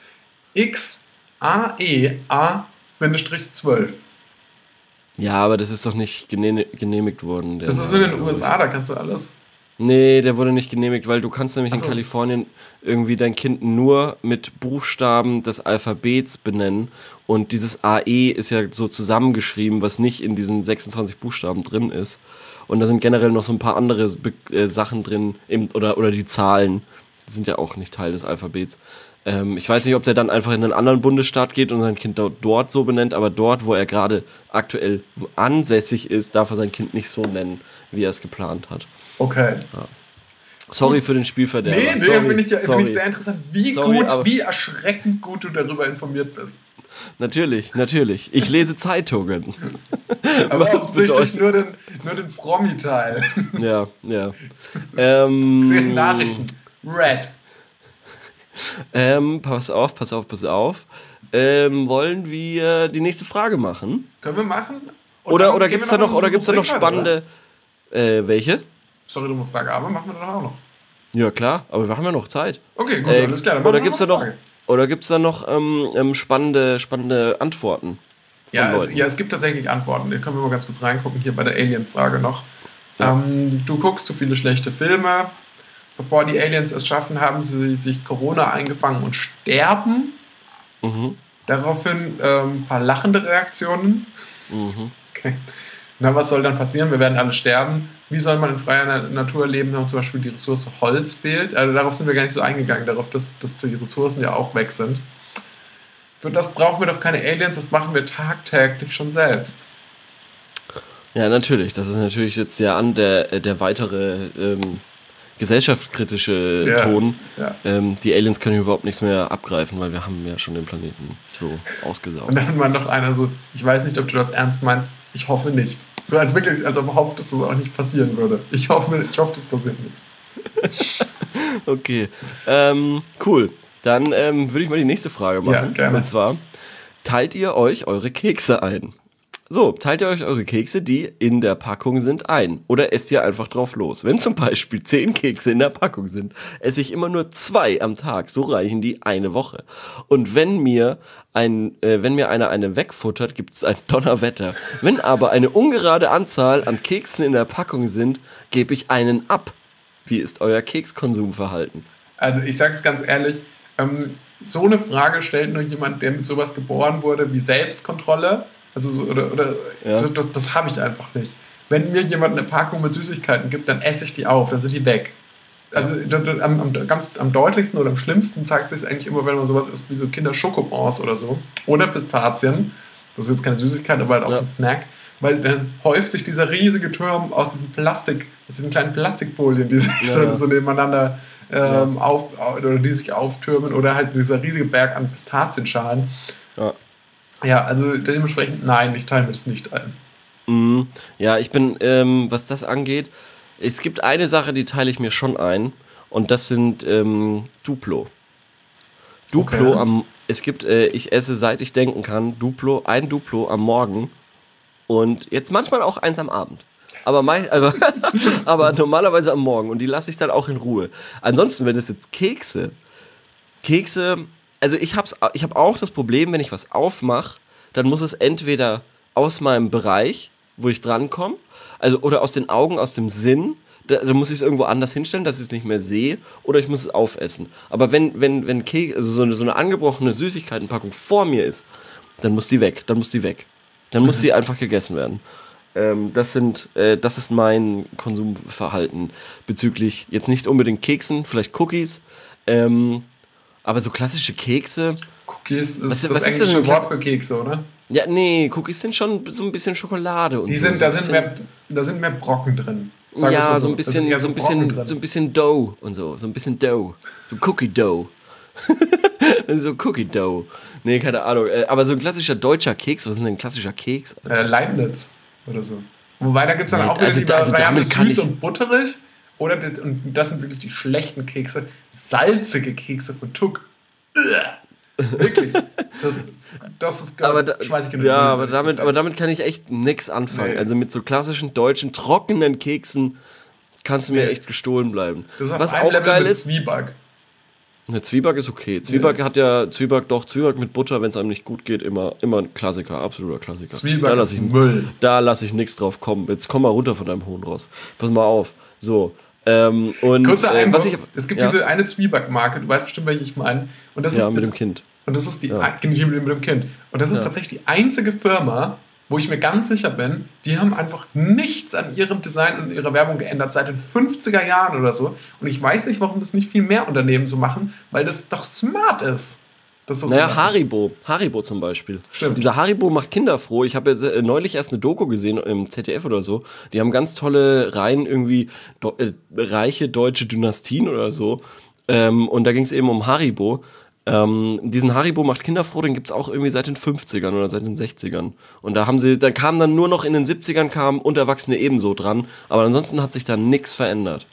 XAEA-12. Ja, aber das ist doch nicht genehmigt worden. Das ist in den USA, da kannst du alles... Nee, der wurde nicht genehmigt, weil du kannst nämlich in Kalifornien irgendwie dein Kind nur mit Buchstaben des Alphabets benennen und dieses AE ist ja so zusammengeschrieben, was nicht in diesen 26 Buchstaben drin ist. Und da sind generell noch so ein paar andere Sachen drin, oder die Zahlen. Die sind ja auch nicht Teil des Alphabets. Ich weiß nicht, ob der dann einfach in einen anderen Bundesstaat geht und sein Kind dort so benennt, aber dort, wo er gerade aktuell ansässig ist, darf er sein Kind nicht so nennen, wie er es geplant hat. Okay. Ja. Sorry für den Spielverderber. Nee, finde ich sehr interessant, wie erschreckend gut du darüber informiert bist. Natürlich. Ich lese Zeitungen. Aber offensichtlich nur den Promi-Teil. Ja. Ich sehe Nachrichten. Red. Pass auf. Wollen wir die nächste Frage machen? Können wir machen? Oder gibt's da noch spannende... welche? Sorry, dumme Frage, aber machen wir doch auch noch. Ja, klar, aber wir haben ja noch Zeit. Okay, gut, alles klar. Oder gibt's da noch spannende Antworten? Ja, es gibt tatsächlich Antworten. Da können wir mal ganz kurz reingucken, hier bei der Alien-Frage noch. Ja. Du guckst zu viele schlechte Filme. Bevor die Aliens es schaffen, haben sie sich Corona eingefangen und sterben. Mhm. Daraufhin ein paar lachende Reaktionen. Mhm. Okay. Na, was soll dann passieren? Wir werden alle sterben. Wie soll man in freier Natur leben, wenn zum Beispiel die Ressource Holz fehlt? Also darauf sind wir gar nicht so eingegangen, darauf, dass die Ressourcen ja auch weg sind. Für das brauchen wir doch keine Aliens, das machen wir tagtäglich schon selbst. Ja, natürlich. Das ist natürlich jetzt ja der weitere gesellschaftskritische Ton. Ja. Die Aliens können überhaupt nichts mehr abgreifen, weil wir haben ja schon den Planeten so ausgesaugt. Und dann war noch einer so, ich weiß nicht, ob du das ernst meinst, Ich hoffe nicht. So als wirklich, als ob man hofft, dass das auch nicht passieren würde. Ich hoffe, das passiert nicht. Okay, cool. Dann würde ich mal die nächste Frage machen. Ja, gerne. Und zwar, teilt ihr euch eure Kekse ein? So, teilt ihr euch eure Kekse, die in der Packung sind, ein? Oder esst ihr einfach drauf los? Wenn zum Beispiel 10 Kekse in der Packung sind, esse ich immer nur 2 am Tag. So reichen die eine Woche. Und wenn mir einer eine wegfuttert, gibt es ein Donnerwetter. Wenn aber eine ungerade Anzahl an Keksen in der Packung sind, gebe ich einen ab. Wie ist euer Kekskonsumverhalten? Also ich sag's ganz ehrlich, so eine Frage stellt nur jemand, der mit sowas geboren wurde wie Selbstkontrolle. Also Ja. das habe ich einfach nicht. Wenn mir jemand eine Packung mit Süßigkeiten gibt, dann esse ich die auf, dann sind die weg. Also am deutlichsten oder am schlimmsten zeigt sich es eigentlich immer, wenn man sowas isst wie so Kinder-Schokobons oder so. Oder Pistazien. Das ist jetzt keine Süßigkeit, aber halt auch ein Snack. Weil dann häuft sich dieser riesige Turm aus diesem Plastik, aus diesen kleinen Plastikfolien, die sich so nebeneinander oder die sich auftürmen, oder halt dieser riesige Berg an Pistazienschalen. Ja, also dementsprechend, nein, ich teile mir das nicht ein. Ja, ich bin, was das angeht, es gibt eine Sache, die teile ich mir schon ein, und das sind Duplo. Duplo okay. Ich esse, seit ich denken kann, ein Duplo am Morgen und jetzt manchmal auch eins am Abend. Aber normalerweise am Morgen, und die lasse ich dann auch in Ruhe. Ansonsten, wenn es jetzt Kekse, also ich hab auch das Problem, wenn ich was aufmache, dann muss es entweder aus meinem Bereich, wo ich drankomme, also oder aus den Augen, aus dem Sinn, da muss ich es irgendwo anders hinstellen, dass ich es nicht mehr sehe, oder ich muss es aufessen. Aber wenn Kekse, also so eine angebrochene Süßigkeitenpackung vor mir ist, dann muss die weg. Dann muss die einfach gegessen werden. Das ist mein Konsumverhalten bezüglich jetzt nicht unbedingt Keksen, vielleicht Cookies, aber so klassische Kekse. Cookies ist das englische Wort für Kekse, oder? Ja, nee, Cookies sind schon so ein bisschen Schokolade und so. Da sind mehr Brocken drin. Ja, so ein bisschen Dough und so. So ein bisschen Dough. So Cookie Dough. So Cookie Dough. Nee, keine Ahnung. Aber so ein klassischer deutscher Keks, was ist denn ein klassischer Keks? Leibniz oder so. Wobei, da gibt es dann auch wieder die Variante süß und butterig. Und das sind wirklich die schlechten Kekse. Salzige Kekse von Tuck. Wirklich. Das ist schmeiß ich in den Ja, aber damit kann ich echt nix anfangen. Nee. Also mit so klassischen deutschen trockenen Keksen kannst du mir echt gestohlen bleiben. Das ist auf was einem auch Level geil mit ist. Zwieback. Eine Zwieback ist okay. Zwieback Zwieback mit Butter, wenn es einem nicht gut geht, immer ein Klassiker, absoluter Klassiker. Zwieback ist Müll. Da lasse ich nichts drauf kommen. Jetzt komm mal runter von deinem hohen Ross. Pass mal auf. So. Kurzer Einwurf, es gibt diese eine Zwieback-Marke, du weißt bestimmt, welche ich meine. Und das ist mit dem Kind. Und das ist mit dem Kind. Und das ist tatsächlich die einzige Firma, wo ich mir ganz sicher bin, die haben einfach nichts an ihrem Design und ihrer Werbung geändert seit den 50er Jahren oder so. Und ich weiß nicht, warum das nicht viel mehr Unternehmen so machen, weil das doch smart ist. Das so Haribo zum Beispiel. Stimmt. Dieser Haribo macht Kinder froh. Ich habe jetzt neulich erst eine Doku gesehen im ZDF oder so. Die haben ganz tolle Reihen, irgendwie reiche deutsche Dynastien oder so. Und da ging es eben um Haribo. Diesen Haribo macht Kinder froh, den gibt's auch irgendwie seit den 50ern oder seit den 60ern. Und da kam dann nur noch in den 70ern kamen Unterwachsene ebenso dran, aber ansonsten hat sich da nichts verändert.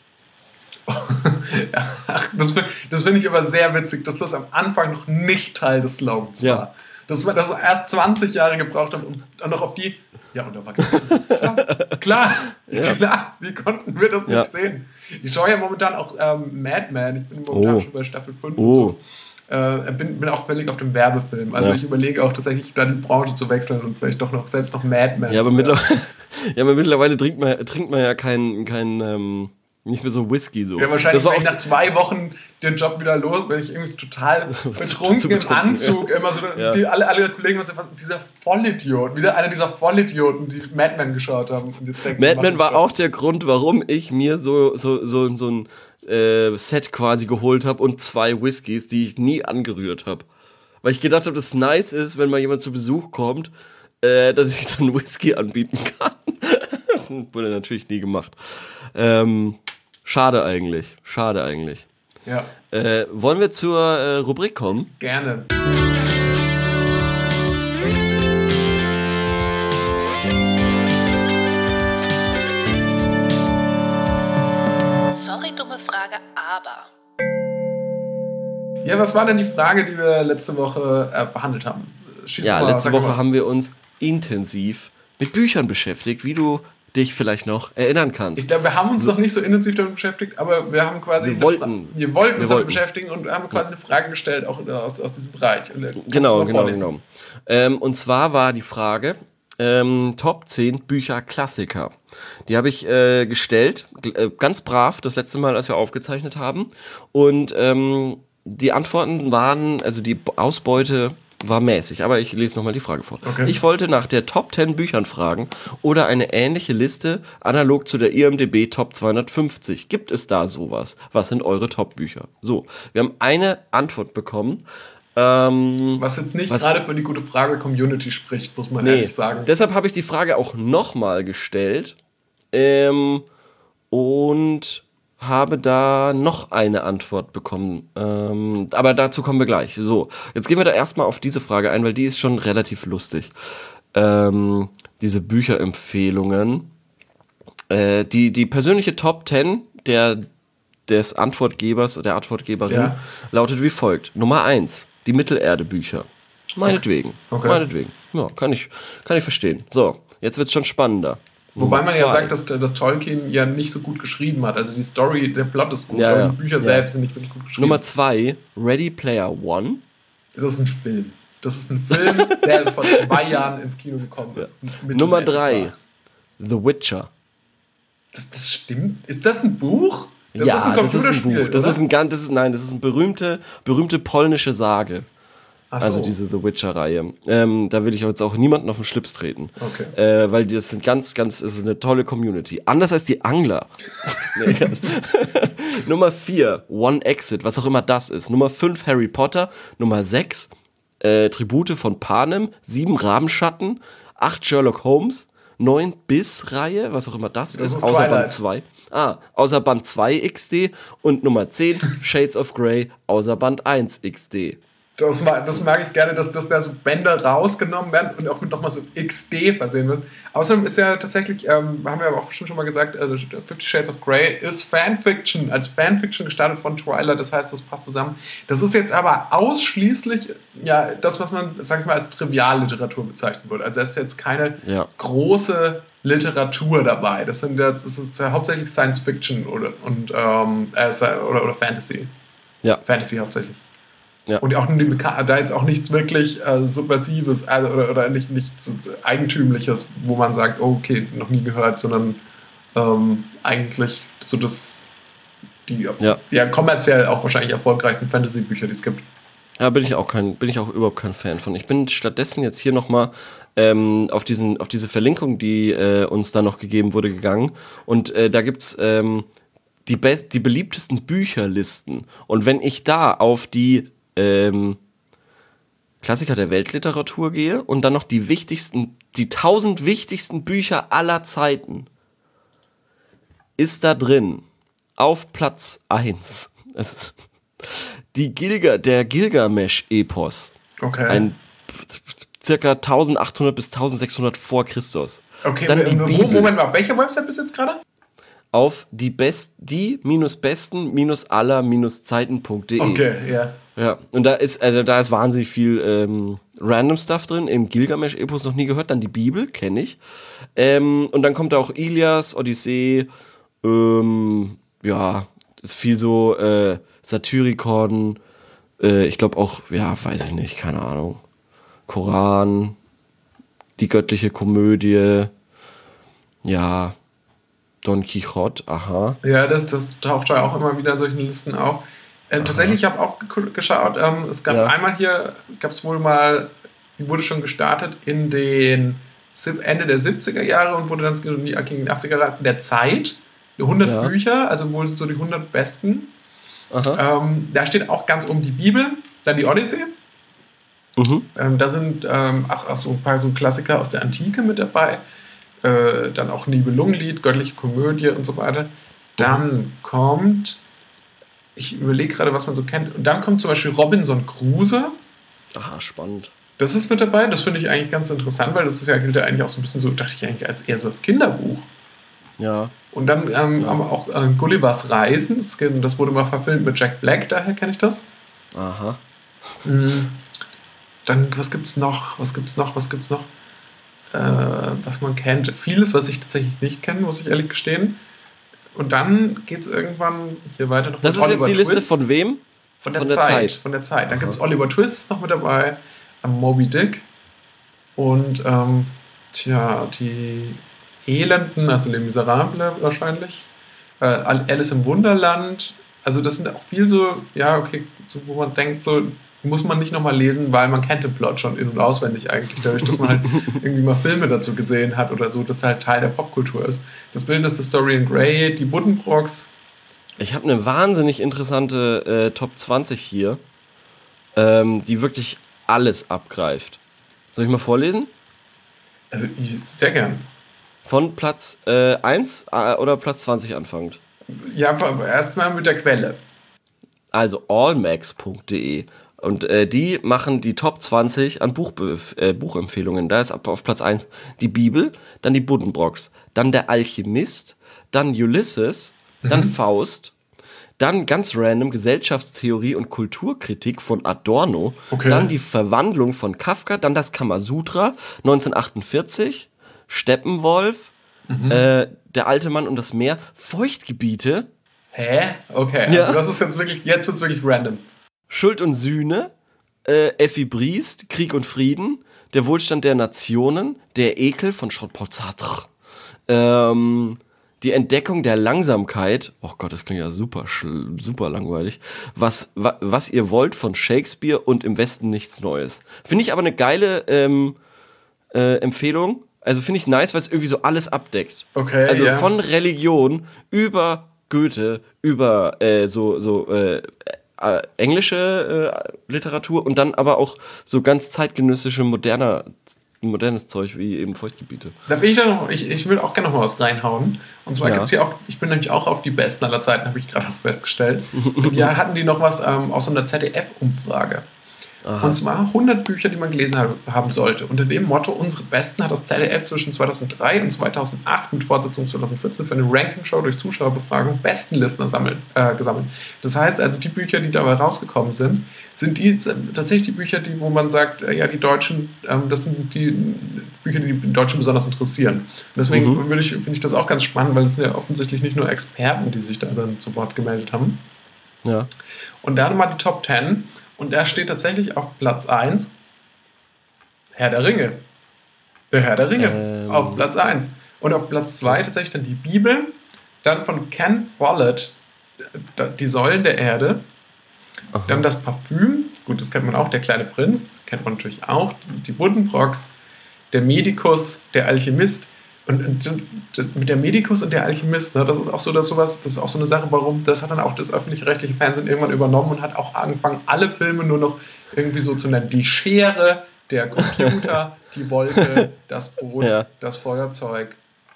Das finde ich aber sehr witzig, dass das am Anfang noch nicht Teil des Slogans war. Dass wir das erst 20 Jahre gebraucht haben, um dann noch auf die Unterwachsene. Klar, wie konnten wir das nicht sehen? Ich schaue ja momentan auch Mad Men, ich bin momentan schon bei Staffel 5 und so. Bin auch völlig auf dem Werbefilm. Also ich überlege auch tatsächlich, da die Branche zu wechseln und vielleicht doch noch selbst noch Mad Men. Ja, aber mittlerweile trinkt man ja kein nicht mehr so Whisky so. Ja, wahrscheinlich war ich nach 2 Wochen den Job wieder los, weil ich irgendwie total betrunken im Anzug immer so, alle Kollegen und so, dieser Vollidiot, wieder einer dieser Vollidioten, die Mad Men geschaut haben. Und jetzt Mad Men war auch der Grund, warum ich mir so ein Set quasi geholt habe und 2 Whiskys, die ich nie angerührt habe. Weil ich gedacht habe, dass es nice ist, wenn mal jemand zu Besuch kommt, dass ich dann Whisky anbieten kann. Das wurde natürlich nie gemacht. Schade eigentlich. Ja. Wollen wir zur Rubrik kommen? Ja, was war denn die Frage, die wir letzte Woche behandelt haben? Letzte Woche haben wir uns intensiv mit Büchern beschäftigt, wie du dich vielleicht noch erinnern kannst. Ich glaube, wir haben uns noch nicht so intensiv damit beschäftigt, aber wir haben quasi wir wollten uns damit beschäftigen und haben quasi eine Frage gestellt, auch aus diesem Bereich. Genau. Und zwar war die Frage, Top 10 Bücher-Klassiker. Die habe ich gestellt, ganz brav, das letzte Mal, als wir aufgezeichnet haben. Und die Antworten waren, also die Ausbeute war mäßig, aber ich lese nochmal die Frage vor. Okay. Ich wollte nach der Top 10 Büchern fragen oder eine ähnliche Liste analog zu der IMDb Top 250. Gibt es da sowas? Was sind eure Top-Bücher? So, wir haben eine Antwort bekommen. Was jetzt nicht gerade für die gute Frage-Community spricht, muss man ehrlich sagen. Deshalb habe ich die Frage auch nochmal gestellt und habe da noch eine Antwort bekommen. Aber dazu kommen wir gleich. So, jetzt gehen wir da erstmal auf diese Frage ein, weil die ist schon relativ lustig. Diese Bücherempfehlungen. Die persönliche Top 10 des Antwortgebers, der Antwortgeberin lautet wie folgt. Nummer 1, die Mittelerde-Bücher. Meinetwegen. Okay. Meinetwegen. Ja, kann ich verstehen. So, jetzt wird's schon spannender. Wobei man ja sagt, dass Tolkien ja nicht so gut geschrieben hat. Also die Story, der Plot ist gut, aber die Bücher selbst sind nicht wirklich gut geschrieben. Nummer 2, Ready Player One. Das ist ein Film. Das ist ein Film, der vor 2 Jahren ins Kino gekommen ist. Nummer 3, The Witcher. Das stimmt. Ist das ein Buch? Das ist ein Buch. Das ist ein berühmte polnische Sage. So. Also diese The Witcher-Reihe. Da will ich jetzt auch niemanden auf den Schlips treten. Okay. Weil das sind ist eine tolle Community. Anders als die Angler. Nummer 4, One Exit, was auch immer das ist. Nummer 5, Harry Potter. Nummer 6, Tribute von Panem. 7, Rabenschatten. 8, Sherlock Holmes. 9, Biss-Reihe, was auch immer das ist, außer Band 2. Außer Band 2 XD. Und Nummer 10, Shades of Grey, außer Band 1 XD. Das mag ich gerne, dass da so Bänder rausgenommen werden und auch mit nochmal so XD versehen wird. Außerdem ist ja tatsächlich, haben wir aber auch schon mal gesagt, 50 Shades of Grey ist Fanfiction, als Fanfiction gestartet von Twilight, das heißt, das passt zusammen. Das ist jetzt aber ausschließlich das, was man, sag ich mal, als Trivialliteratur bezeichnen würde. Also es ist jetzt keine große Literatur dabei. Das ist ja hauptsächlich Science Fiction oder Fantasy. Ja. Fantasy hauptsächlich. Ja. Und auch da jetzt auch nichts wirklich Subversives oder nichts Eigentümliches, wo man sagt, oh, okay, noch nie gehört, sondern eigentlich so die kommerziell auch wahrscheinlich erfolgreichsten Fantasy-Bücher, die es gibt. Ja, bin ich auch überhaupt kein Fan von. Ich bin stattdessen jetzt hier nochmal auf diese Verlinkung, die uns da noch gegeben wurde, gegangen. Und da gibt's die beliebtesten Bücherlisten. Und wenn ich da auf die Klassiker der Weltliteratur gehe und dann noch die 1000 wichtigsten Bücher aller Zeiten, ist da drin auf Platz 1 der Gilgamesch-Epos. Okay. Ein circa 1800 bis 1600 vor Christus. Okay, dann die Bibel. Moment mal, auf welcher Website bist du jetzt gerade? Auf die-besten-aller-zeiten.de. Okay, ja. Ja, und da ist wahnsinnig viel random Stuff drin. Im Gilgamesch-Epos noch nie gehört. Dann die Bibel, kenne ich. Und dann kommt da auch Ilias, Odyssee. Ist viel so Satyricon. Ich glaube auch, weiß ich nicht, keine Ahnung. Koran. Die göttliche Komödie. Ja. Don Quixote, aha. Ja, das taucht ja auch immer wieder in solchen Listen auf. Tatsächlich, ich habe auch geschaut, es gab einmal hier, gab es wohl mal, die wurde schon gestartet in den Ende der 70er Jahre und wurde dann gegen die 80er Jahre von der Zeit, 100 Bücher, also wohl so die 100 besten. Da steht auch ganz oben die Bibel, dann die Odyssee. Da sind auch so ein paar so Klassiker aus der Antike mit dabei. Dann auch Nibelungenlied, göttliche Komödie und so weiter. Dann kommt, ich überlege gerade, was man so kennt, und dann kommt zum Beispiel Robinson Crusoe. Aha, spannend. Das ist mit dabei, das finde ich eigentlich ganz interessant, weil das ist gilt ja eigentlich auch so ein bisschen so, dachte ich eigentlich eher so als Kinderbuch. Ja. Und dann haben wir auch Gullivers Reisen, das wurde mal verfilmt mit Jack Black, daher kenne ich das. Aha. Dann, was gibt's noch? Was man kennt. Vieles, was ich tatsächlich nicht kenne, muss ich ehrlich gestehen. Und dann geht's irgendwann hier weiter noch Das mit ist jetzt die Liste von wem? Von der Zeit. Von der Zeit. Dann gibt es Oliver Twist ist noch mit dabei, Moby Dick und die Elenden, also Les Miserables wahrscheinlich, Alice im Wunderland. Also das sind auch viel so, ja, okay, so, wo man denkt, so muss man nicht nochmal lesen, weil man kennt den Plot schon in- und auswendig eigentlich, dadurch, dass man halt irgendwie mal Filme dazu gesehen hat oder so, dass halt Teil der Popkultur ist. Das bildendste Story in Grey, die Buddenbrooks. Ich habe eine wahnsinnig interessante Top 20 hier, die wirklich alles abgreift. Soll ich mal vorlesen? Sehr gern. Von Platz 1 oder Platz 20 anfangend? Ja, erstmal mit der Quelle. Also allmax.de. Und die machen die Top 20 an Buchempfehlungen. Da ist auf Platz 1 die Bibel, dann die Buddenbrooks, dann der Alchemist, dann Ulysses, dann Faust, dann ganz random Gesellschaftstheorie und Kulturkritik von Adorno, Okay. dann die Verwandlung von Kafka, dann das Kamasutra 1948, Steppenwolf, der alte Mann und das Meer, Feuchtgebiete, Hä? Okay, Ja. also das ist jetzt wirklich, jetzt wird's wirklich random. Schuld und Sühne, Effi Briest, Krieg und Frieden, der Wohlstand der Nationen, der Ekel von Jean-Paul Sartre, die Entdeckung der Langsamkeit, oh Gott, das klingt ja super langweilig, was ihr wollt von Shakespeare und im Westen nichts Neues. Finde ich aber eine geile Empfehlung, also finde ich nice, weil es irgendwie so alles abdeckt. Okay, Also ja. von Religion über Goethe, über englische Literatur und dann aber auch so ganz zeitgenössische modernes Zeug wie eben Feuchtgebiete. Da will ich dann noch, ich will auch gerne noch mal was reinhauen. Und zwar Ja. gibt's hier auch, ich bin nämlich auch auf die besten aller Zeiten, habe ich gerade auch festgestellt. Und ja, hatten die noch was aus so einer ZDF-Umfrage. Und zwar 100 Bücher, die man gelesen haben sollte. Unter dem Motto, unsere Besten hat das ZDF zwischen 2003 und 2008 mit Fortsetzung 2014 für eine Ranking-Show durch Zuschauerbefragung Bestenlisten gesammelt. Das heißt also, die Bücher, die dabei rausgekommen sind, sind die tatsächlich die Bücher, wo man sagt, ja, die Deutschen, das sind die Bücher, die die Deutschen besonders interessieren. Und deswegen finde ich das auch ganz spannend, weil es sind ja offensichtlich nicht nur Experten, die sich da dann zu Wort gemeldet haben. Ja. Und da nochmal die Top 10. Und da steht tatsächlich auf Platz 1 Herr der Ringe. Der Herr der Ringe auf Platz 1. Und auf Platz 2 tatsächlich dann die Bibel. Dann von Ken Follett die Säulen der Erde. Aha. Dann das Parfüm. Gut, das kennt man auch. Der kleine Prinz. Kennt man natürlich auch. Die Buddenbrooks. Der Medikus. Der Alchemist. Und mit der Medikus und der Alchemist, ne, das ist auch so, das ist auch so eine Sache, warum, das hat dann auch das öffentlich-rechtliche Fernsehen irgendwann übernommen und hat auch angefangen, alle Filme nur noch irgendwie so zu nennen. Die Schere, der Computer, die Wolke, das Boot, Ja. das Feuerzeug,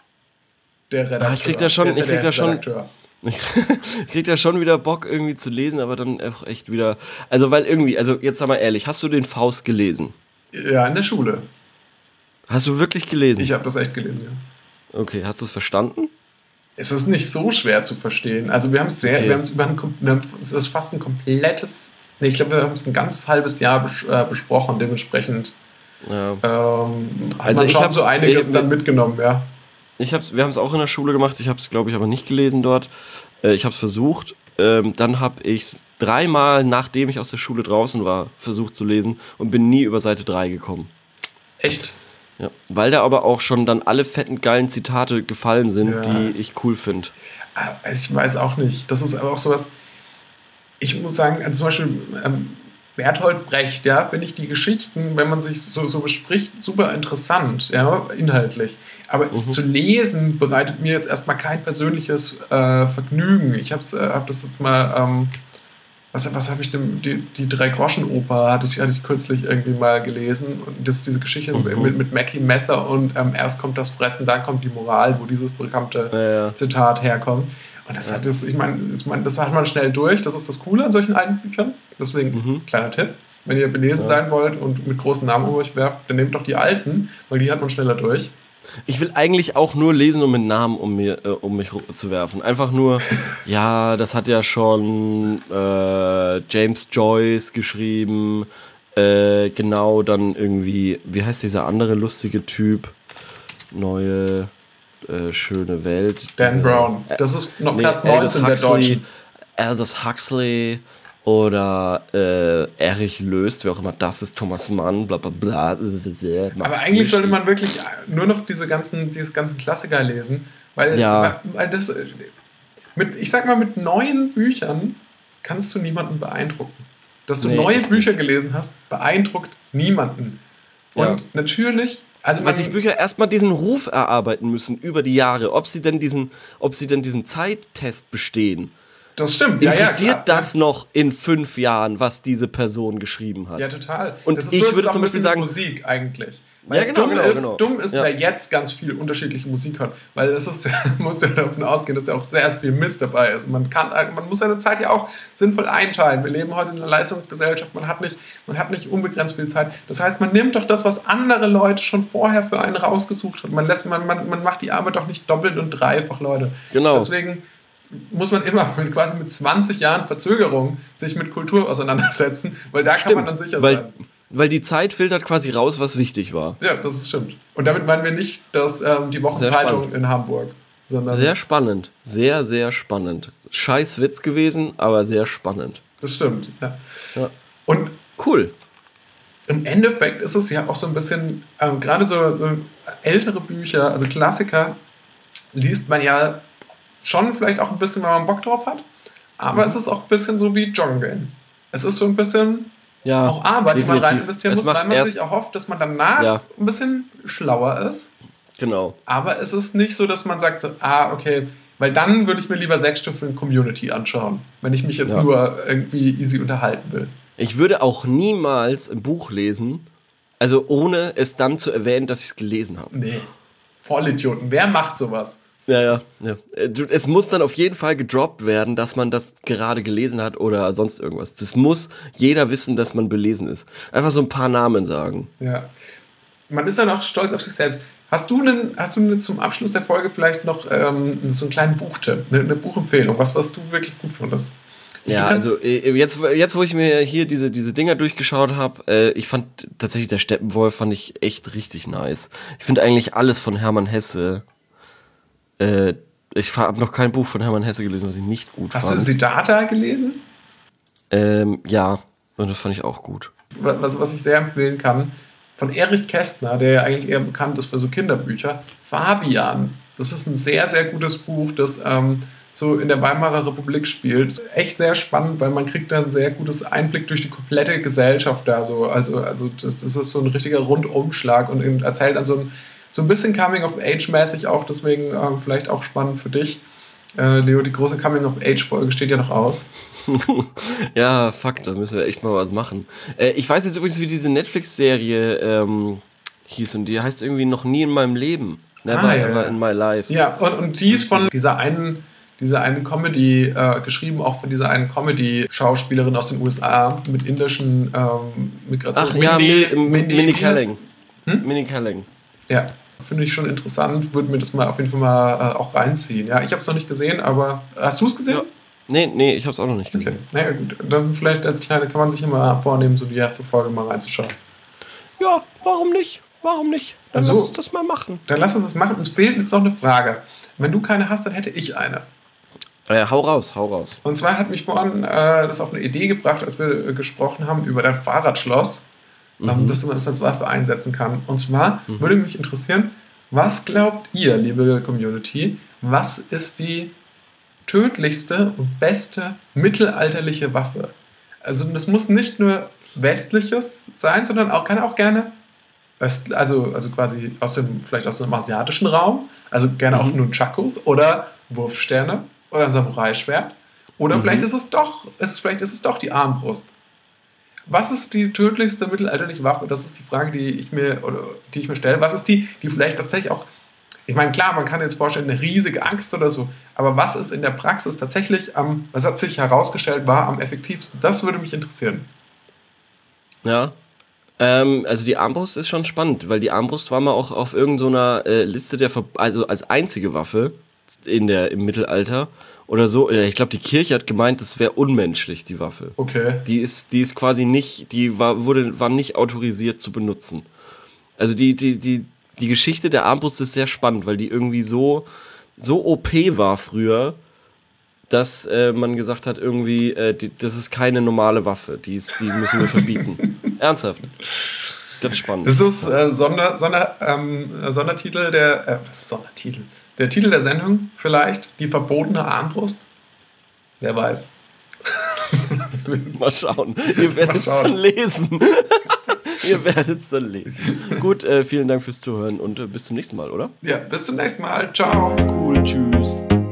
der Redakteur. Ich krieg da schon ZDF-Redakteur. Ich krieg da schon wieder Bock irgendwie zu lesen, aber dann auch echt wieder, also weil irgendwie, also jetzt sag mal ehrlich, hast du den Faust gelesen? Ja, in der Schule. Hast du wirklich gelesen? Ich habe das echt gelesen, ja. Okay, hast du es verstanden? Es ist nicht so schwer zu verstehen. Also wir haben es Okay. es ist fast ein komplettes, nee, ich glaube, wir haben es ein ganz halbes Jahr besprochen, dementsprechend Ja. hat Also man ich schon hab's- so einiges ich- dann mitgenommen, ja. Wir haben es auch in der Schule gemacht, ich habe es, glaube ich, aber nicht gelesen dort. Ich habe es versucht. Dann habe ich es 3-mal, nachdem ich aus der Schule draußen war, versucht zu lesen und bin nie über Seite 3 gekommen. Echt? Ja. Weil da aber auch schon dann alle fetten, geilen Zitate gefallen sind, Ja. die ich cool finde. Ich weiß auch nicht. Das ist aber auch sowas. Ich muss sagen, also zum Beispiel Bertolt Brecht, ja, finde ich die Geschichten, wenn man sich so bespricht, super interessant, ja, inhaltlich. Aber es zu lesen bereitet mir jetzt erstmal kein persönliches Vergnügen. Ich hab das jetzt mal, was habe ich denn, die Drei-Groschen-Oper hatte ich kürzlich irgendwie mal gelesen. Und das ist diese Geschichte mit Mackie Messer und erst kommt das Fressen, dann kommt die Moral, wo dieses bekannte Zitat herkommt. Und das ich meine, das hat man schnell durch. Das ist das Coole an solchen alten Büchern. Deswegen, kleiner Tipp, wenn ihr belesen sein wollt und mit großen Namen um euch werft, dann nehmt doch die alten, weil die hat man schneller durch. Ich will eigentlich auch nur lesen, um mit Namen um mich zu werfen. Einfach nur, ja, das hat ja schon James Joyce geschrieben. Genau, dann irgendwie, wie heißt dieser andere lustige Typ? Neue, schöne Welt. Dan Brown. Das ist noch Platz 19 der Deutschen. Aldous Huxley oder Erich Löst, wer auch immer das ist, Thomas Mann, bla bla bla. Aber eigentlich sollte man wirklich nur noch diese ganzen Klassiker lesen, weil das ich sag mal, mit neuen Büchern kannst du niemanden beeindrucken. Dass du neue Bücher gelesen hast, beeindruckt niemanden. Und natürlich, also weil sich Bücher erstmal diesen Ruf erarbeiten müssen über die Jahre, ob sie denn diesen Zeittest bestehen. Das stimmt. Interessiert das noch in 5 Jahren, was diese Person geschrieben hat? Ja, total. Und das ich würde zum Beispiel sagen, Musik eigentlich. Ja, genau, Dumm ist, wer jetzt ganz viel unterschiedliche Musik hört. Weil es ist, muss ja davon ausgehen, dass da auch sehr viel Mist dabei ist. Und man muss seine Zeit ja auch sinnvoll einteilen. Wir leben heute in einer Leistungsgesellschaft, man hat nicht unbegrenzt viel Zeit. Das heißt, man nimmt doch das, was andere Leute schon vorher für einen rausgesucht haben. Man macht die Arbeit doch nicht doppelt und dreifach, Leute. Genau. Deswegen muss man immer quasi mit 20 Jahren Verzögerung sich mit Kultur auseinandersetzen, weil da kann man dann sicher sein. Weil die Zeit filtert quasi raus, was wichtig war. Ja, das ist stimmt. Und damit meinen wir nicht, dass die Wochenzeitung in Hamburg, sondern... Sehr spannend. Sehr, sehr spannend. Scheiß Witz gewesen, aber sehr spannend. Das stimmt, ja. Und cool. Im Endeffekt ist es ja auch so ein bisschen, gerade so ältere Bücher, also Klassiker, liest man ja schon vielleicht auch ein bisschen, wenn man Bock drauf hat. Aber es ist auch ein bisschen so wie Joggen gehen. Es ist so ein bisschen... auch Arbeit, die man rein investieren muss, weil man sich erhofft, dass man danach ein bisschen schlauer ist. Genau. Aber es ist nicht so, dass man sagt, so, okay, weil dann würde ich mir lieber 6 Staffeln Community anschauen, wenn ich mich jetzt nur irgendwie easy unterhalten will. Ich würde auch niemals ein Buch lesen, also ohne es dann zu erwähnen, dass ich es gelesen habe. Nee, Vollidioten. Wer macht sowas? Ja. Es muss dann auf jeden Fall gedroppt werden, dass man das gerade gelesen hat oder sonst irgendwas. Das muss jeder wissen, dass man belesen ist. Einfach so ein paar Namen sagen. Ja. Man ist dann auch stolz auf sich selbst. Hast du zum Abschluss der Folge vielleicht noch so einen kleinen Buchtipp, eine Buchempfehlung, was du wirklich gut fandest? Also jetzt, wo ich mir hier diese Dinger durchgeschaut habe, ich fand tatsächlich der Steppenwolf fand ich echt richtig nice. Ich finde eigentlich alles von Hermann Hesse. Ich habe noch kein Buch von Hermann Hesse gelesen, was ich nicht gut fand. Hast du Siddhartha gelesen? Ja, und das fand ich auch gut. Was ich sehr empfehlen kann, von Erich Kästner, der ja eigentlich eher bekannt ist für so Kinderbücher, Fabian. Das ist ein sehr, sehr gutes Buch, das so in der Weimarer Republik spielt. Echt sehr spannend, weil man kriegt da einen sehr gutes Einblick durch die komplette Gesellschaft da. So. Also das ist so ein richtiger Rundumschlag und erzählt dann so ein bisschen Coming-of-Age-mäßig auch, deswegen vielleicht auch spannend für dich. Leo, die große Coming-of-Age-Folge steht ja noch aus. Ja, fuck, da müssen wir echt mal was machen. Ich weiß jetzt übrigens, wie diese Netflix-Serie hieß und die heißt irgendwie noch nie in meinem Leben. Never ever in my life. Ja, und die ist von dieser einen Comedy, geschrieben auch von dieser einen Comedy-Schauspielerin aus den USA mit indischen Migration. Ach ja, Mindy Kaling. Mindy Kaling. Ja, finde ich schon interessant. Würde mir das mal auf jeden Fall mal auch reinziehen. Ja, ich habe es noch nicht gesehen, aber hast du es gesehen? Ja. Nee, ich habe es auch noch nicht gesehen. Okay, naja gut. Dann vielleicht als kleine, kann man sich immer vornehmen, so die erste Folge mal reinzuschauen. Ja, warum nicht? Dann lass uns das mal machen. Dann lass uns das machen. Uns fehlt jetzt noch eine Frage. Wenn du keine hast, dann hätte ich eine. Hau raus. Und zwar hat mich vorhin das auf eine Idee gebracht, als wir gesprochen haben über dein Fahrradschloss, dass man das als Waffe einsetzen kann. Und zwar würde mich interessieren, was glaubt ihr, liebe Community, was ist die tödlichste und beste mittelalterliche Waffe? Also das muss nicht nur westliches sein, sondern kann auch gerne also quasi vielleicht aus dem asiatischen Raum, also gerne auch Nunchakus oder Wurfsterne oder ein Samurai-Schwert. Oder vielleicht ist es doch die Armbrust. Was ist die tödlichste mittelalterliche Waffe? Das ist die Frage, die ich mir stelle. Was ist die vielleicht tatsächlich auch... Ich meine, klar, man kann jetzt vorstellen, eine riesige Angst oder so, aber was ist in der Praxis tatsächlich was hat sich herausgestellt, war am effektivsten? Das würde mich interessieren. Ja. Also die Armbrust ist schon spannend, weil die Armbrust war mal auch auf irgendeiner Liste also als einzige Waffe im Mittelalter oder so. Ich glaube, die Kirche hat gemeint, das wäre unmenschlich, die Waffe. Okay. Die ist quasi nicht, war nicht autorisiert zu benutzen. Also die Geschichte der Armbrust ist sehr spannend, weil die irgendwie so OP war früher, dass man gesagt hat, irgendwie, das ist keine normale Waffe, die müssen wir verbieten. Ernsthaft. Ganz spannend. Ist das Sondertitel was ist Sondertitel? Der Titel der Sendung vielleicht? Die verbotene Armbrust? Wer weiß. Mal schauen. Ihr werdet es dann lesen. Ihr werdet es dann lesen. Gut, vielen Dank fürs Zuhören und bis zum nächsten Mal, oder? Ja, bis zum nächsten Mal. Ciao. Cool, tschüss.